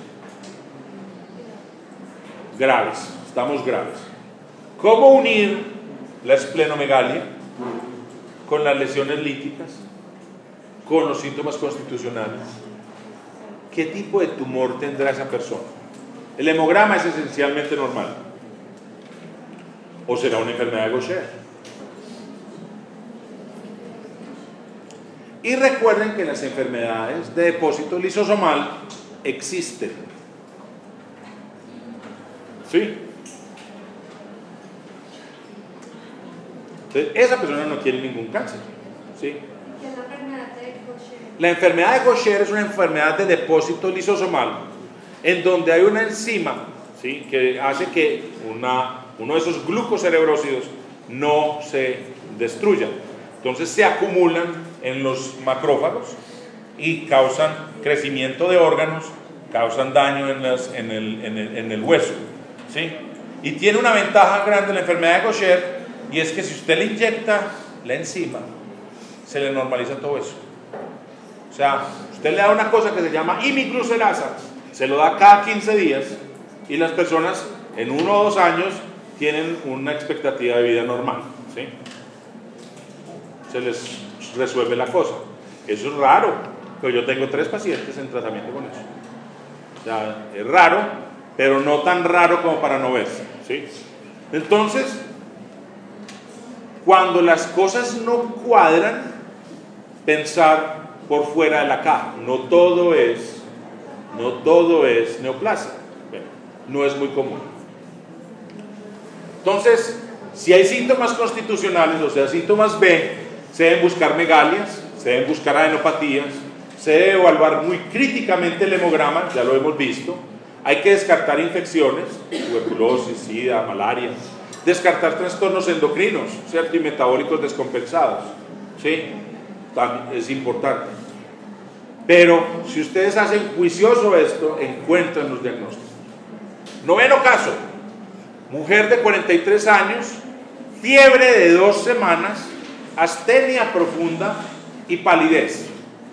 Graves, estamos graves. ¿Cómo unir la esplenomegalia con las lesiones líticas, con los síntomas constitucionales? ¿Qué tipo de tumor tendrá esa persona? El hemograma es esencialmente normal. ¿O será una enfermedad de Gaucher? Y recuerden que las enfermedades de depósito lisosomal existen. ¿Sí? Entonces, esa persona no quiere ningún cáncer. ¿Sí? ¿Qué es la enfermedad de Gaucher? La enfermedad de Gaucher es una enfermedad de depósito lisosomal en donde hay una enzima, ¿sí?, que hace que una, uno de esos glucocerebrósidos no se destruya. Entonces se acumulan en los macrófagos y causan crecimiento de órganos, causan daño en, las, en, el, en, el, en el hueso, ¿sí? Y tiene una ventaja grande la enfermedad de Gaucher, y es que si usted le inyecta la enzima, se le normaliza todo eso. O sea, usted le da una cosa que se llama imiglucerasa, se lo da cada quince días, y las personas en uno o dos años tienen una expectativa de vida normal, ¿sí? Se les resuelve la cosa. Eso es raro, pero yo tengo tres pacientes en tratamiento con eso. O sea, es raro, pero no tan raro como para no verse, ¿sí? Entonces, cuando las cosas no cuadran, pensar por fuera de la caja. No todo es, no todo es neoplasia. Bueno, no es muy común. Entonces, si hay síntomas constitucionales, o sea, síntomas B, se deben buscar megalias, se deben buscar adenopatías, se debe evaluar muy críticamente el hemograma, ya lo hemos visto. Hay que descartar infecciones, tuberculosis, sida, malaria, descartar trastornos endocrinos, ¿cierto?, y metabólicos descompensados, ¿sí? También es importante. Pero si ustedes hacen juicioso esto, encuentran los diagnósticos. Noveno caso: mujer de cuarenta y tres años, fiebre de dos semanas, astenia profunda y palidez.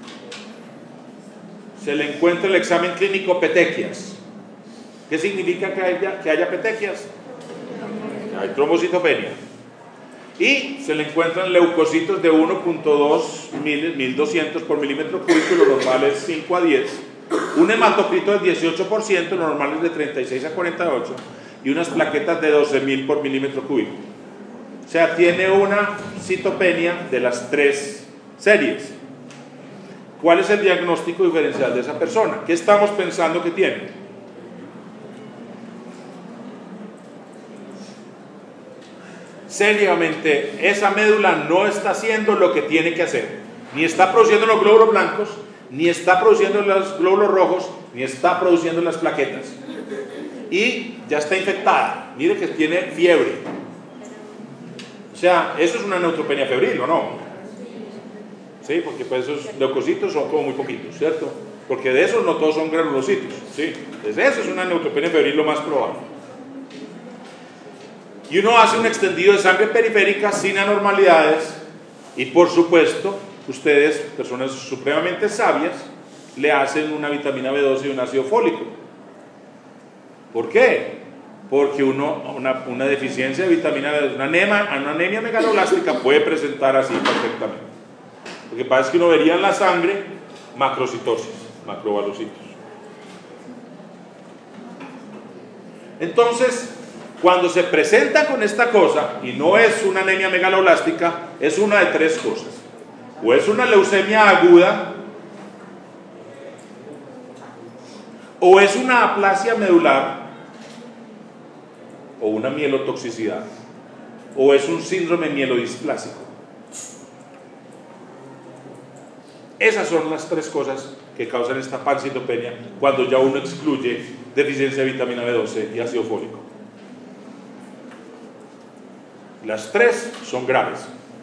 Se le encuentra el examen clínico petequias. ¿Qué significa que haya, que haya petequias? Hay trombocitopenia. Y se le encuentran leucocitos de uno punto dos, mil doscientos por milímetro cúbico, lo normal es cinco a diez. Un hematocrito del dieciocho por ciento, lo normal es de treinta y seis a cuarenta y ocho. Y unas plaquetas de doce mil por milímetro cúbico. O sea, tiene una citopenia de las tres series. ¿Cuál es el diagnóstico diferencial de esa persona? ¿Qué estamos pensando que tiene? Seriamente, esa médula no está haciendo lo que tiene que hacer. Ni está produciendo los glóbulos blancos, ni está produciendo los glóbulos rojos, ni está produciendo las plaquetas. Y ya está infectada. Mire que tiene fiebre. O sea, eso es una neutropenia febril, ¿o no? Sí, porque pues esos leucocitos son como muy poquitos, ¿cierto? Porque de esos no todos son granulocitos, ¿sí? Entonces eso es una neutropenia febril lo más probable. Y uno hace un extendido de sangre periférica sin anormalidades, y por supuesto, ustedes, personas supremamente sabias, le hacen una vitamina B doce y un ácido fólico. ¿Por qué? Porque uno, una, una deficiencia de vitamina B doce, una anemia, una anemia megaloblástica puede presentar así perfectamente. Lo que pasa es que uno vería en la sangre macrocitosis, macrovalocitos. Entonces, cuando se presenta con esta cosa, y no es una anemia megaloblástica, es una de tres cosas. O es una leucemia aguda, o es una aplasia medular, o una mielotoxicidad, o es un síndrome mielodisplásico. Esas son las tres cosas que causan esta pancitopenia cuando ya uno excluye deficiencia de vitamina B doce y ácido fólico. Las tres son graves.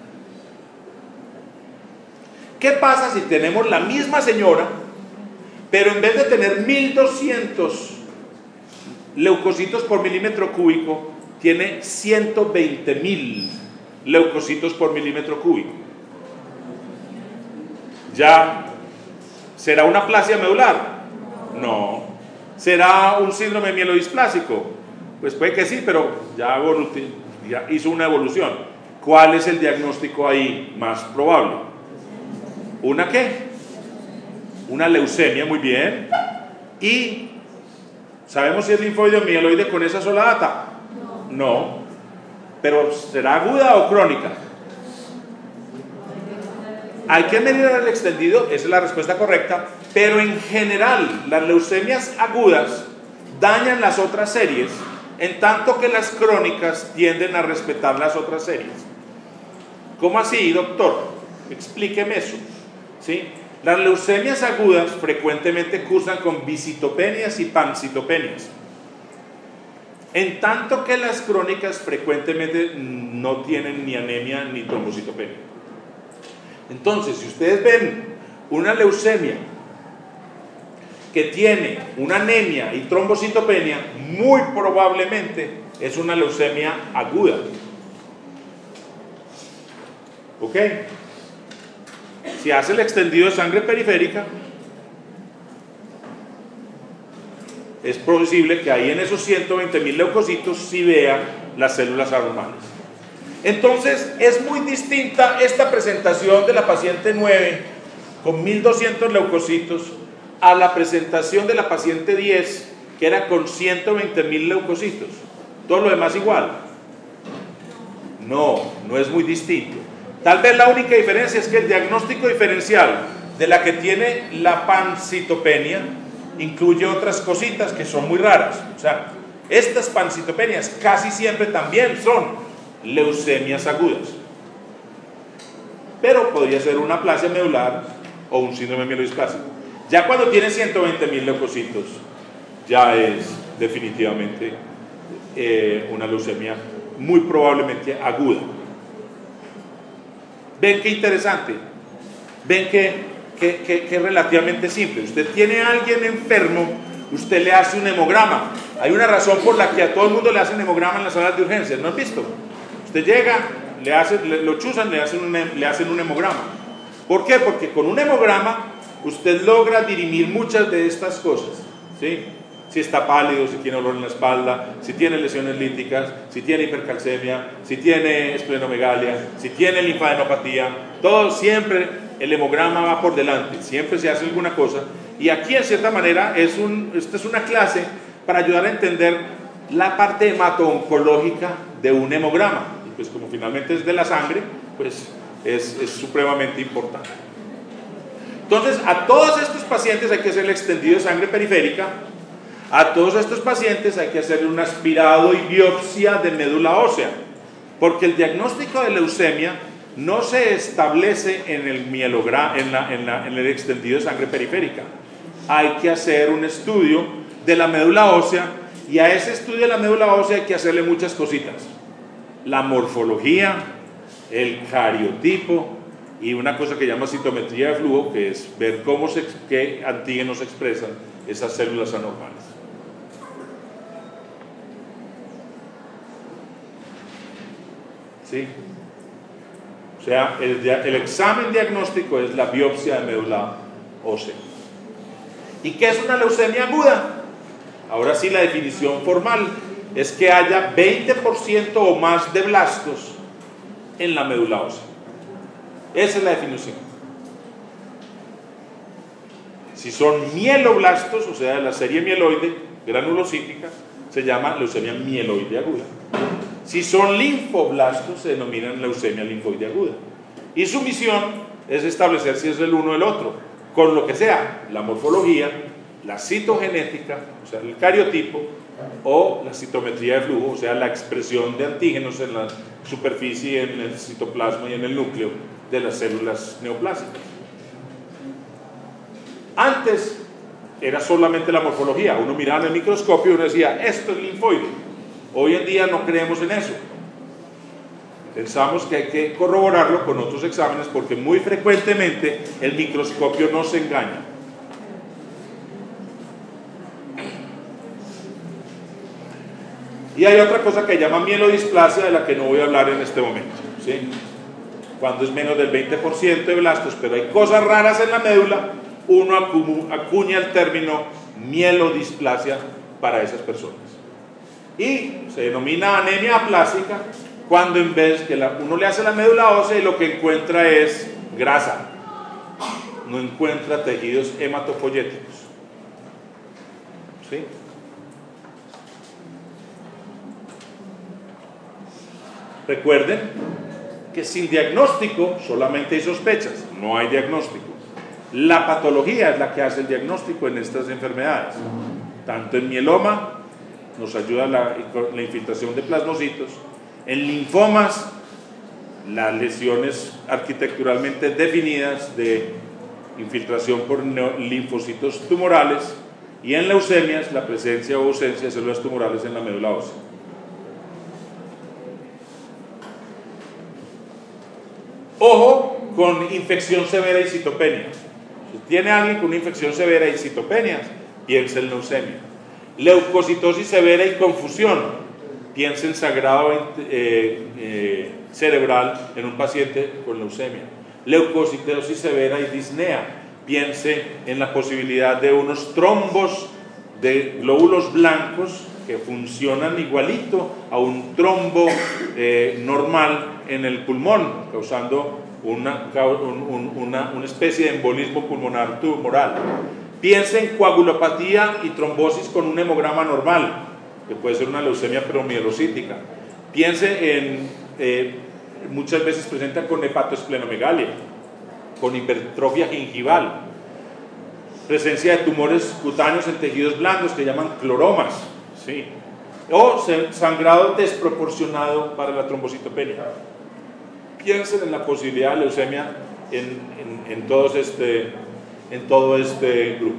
¿Qué pasa si tenemos la misma señora, pero en vez de tener mil doscientos leucocitos por milímetro cúbico, tiene ciento veinte mil leucocitos por milímetro cúbico. ¿Ya será una aplasia medular? No. ¿Será un síndrome mielodisplásico? Pues puede que sí, pero ya, ya hizo una evolución. ¿Cuál es el diagnóstico ahí más probable? ¿Una qué? Una leucemia, muy bien. ¿Y sabemos si es linfoide o mieloide con esa sola data? No. ¿Pero será aguda o crónica? Hay que medir el extendido, esa es la respuesta correcta, pero en general las leucemias agudas dañan las otras series, en tanto que las crónicas tienden a respetar las otras series. ¿Cómo así, doctor? Explíqueme eso. ¿Sí? Las leucemias agudas frecuentemente cursan con visitopenias y pancitopenias, en tanto que las crónicas frecuentemente no tienen ni anemia ni trombocitopenia. Entonces, si ustedes ven una leucemia que tiene una anemia y trombocitopenia, muy probablemente es una leucemia aguda. ¿Ok? Si hace el extendido de sangre periférica, es posible que ahí en esos ciento veinte mil leucocitos sí vea las células anormales. Entonces es muy distinta esta presentación de la paciente nueve con mil doscientos leucocitos a la presentación de la paciente diez que era con ciento veinte mil leucocitos. Todo lo demás igual. No, no es muy distinto. Tal vez la única diferencia es que el diagnóstico diferencial de la que tiene la pancitopenia incluye otras cositas que son muy raras. O sea, estas pancitopenias casi siempre también son leucemias agudas, pero podría ser una aplasia medular o un síndrome mielodisplásico. Ya cuando tiene ciento veinte mil leucocitos, ya es definitivamente eh, una leucemia muy probablemente aguda. Ven qué interesante, ven que, que, que, que es relativamente simple. Usted tiene a alguien enfermo, usted le hace un hemograma. Hay una razón por la que a todo el mundo le hacen hemograma en las salas de urgencias, ¿no has visto? Usted llega, le hacen, le, lo chuzan, le hacen, un, le hacen un hemograma. ¿Por qué? Porque con un hemograma usted logra dirimir muchas de estas cosas, ¿sí? Si está pálido, si tiene dolor en la espalda, si tiene lesiones líticas, si tiene hipercalcemia, si tiene esplenomegalia, si tiene linfadenopatía, todo siempre el hemograma va por delante, siempre se hace alguna cosa. Y aquí en cierta manera es un, esta es una clase para ayudar a entender la parte hemato-oncológica de un hemograma. Y pues como finalmente es de la sangre, pues es, es supremamente importante. Entonces a todos estos pacientes hay que hacer el extendido de sangre periférica. A todos estos pacientes hay que hacerle un aspirado y biopsia de médula ósea, porque el diagnóstico de leucemia no se establece en el mielograma, en, la, en, la, en el extendido de sangre periférica. Hay que hacer un estudio de la médula ósea, y a ese estudio de la médula ósea hay que hacerle muchas cositas: la morfología, el cariotipo y una cosa que llama citometría de flujo, que es ver cómo se, qué antígenos expresan esas células anormales. ¿Sí? O sea, el, el examen diagnóstico es la biopsia de médula ósea. ¿Y qué es una leucemia aguda? Ahora sí, la definición formal es que haya veinte por ciento o más de blastos en la médula ósea. Esa es la definición. Si son mieloblastos, o sea, de la serie mieloide granulocítica, se llama leucemia mieloide aguda. Si son linfoblastos, se denominan leucemia linfoide aguda. Y su misión es establecer si es el uno o el otro, con lo que sea: la morfología, la citogenética, o sea, el cariotipo, o la citometría de flujo, o sea, la expresión de antígenos en la superficie, en el citoplasma y en el núcleo de las células neoplásicas. Antes era solamente la morfología. Uno miraba en el microscopio y uno decía, esto es linfoide. Hoy en día no creemos en eso. Pensamos que hay que corroborarlo con otros exámenes, porque muy frecuentemente el microscopio nos engaña. Y Y hay otra cosa que se llama mielodisplasia, de la que no voy a hablar en este momento, ¿sí? Cuando es menos del veinte por ciento de blastos, pero hay cosas raras en la médula, uno acuña el término mielodisplasia para esas personas. Y se denomina anemia aplásica cuando en vez que la, uno le hace la médula ósea y lo que encuentra es grasa, no encuentra tejidos hematopoyéticos, ¿sí? Recuerden que sin diagnóstico solamente hay sospechas, no hay diagnóstico. La patología es la que hace el diagnóstico en estas enfermedades. Tanto en mieloma nos ayuda la, la infiltración de plasmocitos, en linfomas las lesiones arquitecturalmente definidas de infiltración por linfocitos tumorales, y en leucemias la presencia o ausencia de células tumorales en la médula ósea. Ojo con infección severa y citopenia. Si tiene alguien con una infección severa y citopenias, piensa en leucemia. Leucocitosis severa y confusión, piensa en sangrado eh, eh, cerebral en un paciente con leucemia. Leucocitosis severa y disnea, piense en la posibilidad de unos trombos de glóbulos blancos que funcionan igualito a un trombo eh, normal en el pulmón, causando una, un, una, una especie de embolismo pulmonar tumoral. Piense en coagulopatía y trombosis con un hemograma normal, que puede ser una leucemia preomielocítica. Piense en, eh, muchas veces presenta con hepatoesplenomegalia, con hipertrofia gingival, presencia de tumores cutáneos en tejidos blandos que llaman cloromas, ¿sí? O sangrado desproporcionado para la trombocitopenia. Piensen en la posibilidad de leucemia en, en, en, todos este, en todo este grupo.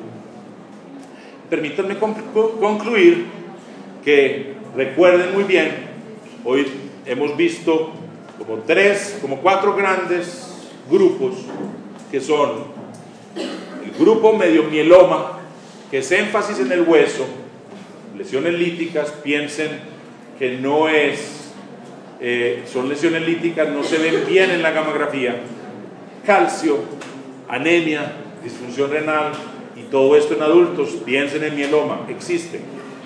Permítanme concluir que recuerden muy bien, hoy hemos visto como tres, como cuatro grandes grupos que son el grupo medio mieloma, que es énfasis en el hueso, lesiones líticas, piensen que no es, eh, son lesiones líticas, no se ven bien en la gamografía, calcio, anemia, disfunción renal y todo esto en adultos, piensen en mieloma, existe.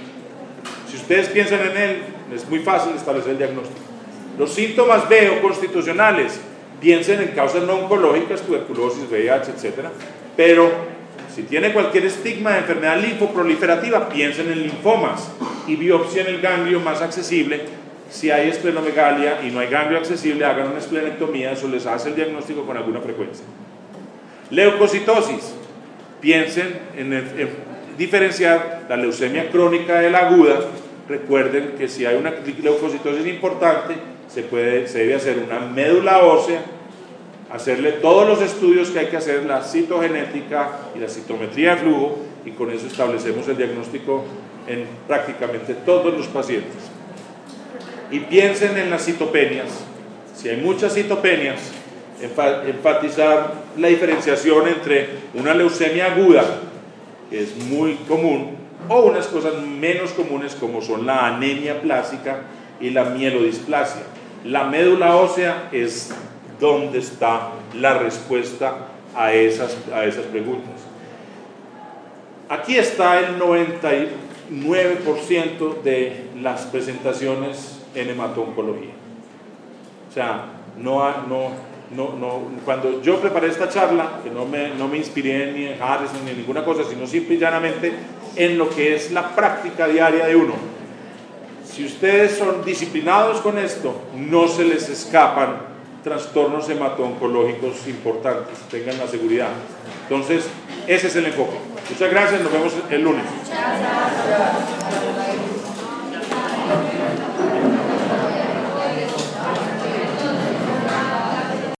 Si ustedes piensan en él, es muy fácil establecer el diagnóstico. Los síntomas B o constitucionales, piensen en causas no oncológicas, tuberculosis, V I H, etcétera, pero si tiene cualquier estigma de enfermedad linfoproliferativa, piensen en linfomas y biopsia en el ganglio más accesible. Si hay esplenomegalia y no hay ganglio accesible, hagan una esplenectomía, eso les hace el diagnóstico con alguna frecuencia. Leucocitosis, piensen en, el, en diferenciar la leucemia crónica de la aguda. Recuerden que si hay una leucocitosis importante, se, puede, se debe hacer una médula ósea, hacerle todos los estudios que hay que hacer, la citogenética y la citometría de flujo, y con eso establecemos el diagnóstico en prácticamente todos los pacientes. Y piensen en las citopenias. Si hay muchas citopenias, enfatizar la diferenciación entre una leucemia aguda, que es muy común, o unas cosas menos comunes como son la anemia plástica y la mielodisplasia. La médula ósea es donde está la respuesta a esas, a esas preguntas. Aquí está el noventa y nueve por ciento de las presentaciones en hemato-oncología. O sea, no, no, no, no, cuando yo preparé esta charla, que no me, no me inspiré ni en Harrison ni en ninguna cosa, sino simple y llanamente en lo que es la práctica diaria de uno. Si ustedes son disciplinados con esto, no se les escapan trastornos hemato-oncológicos importantes, tengan la seguridad. Entonces, ese es el enfoque. Muchas gracias, nos vemos el lunes.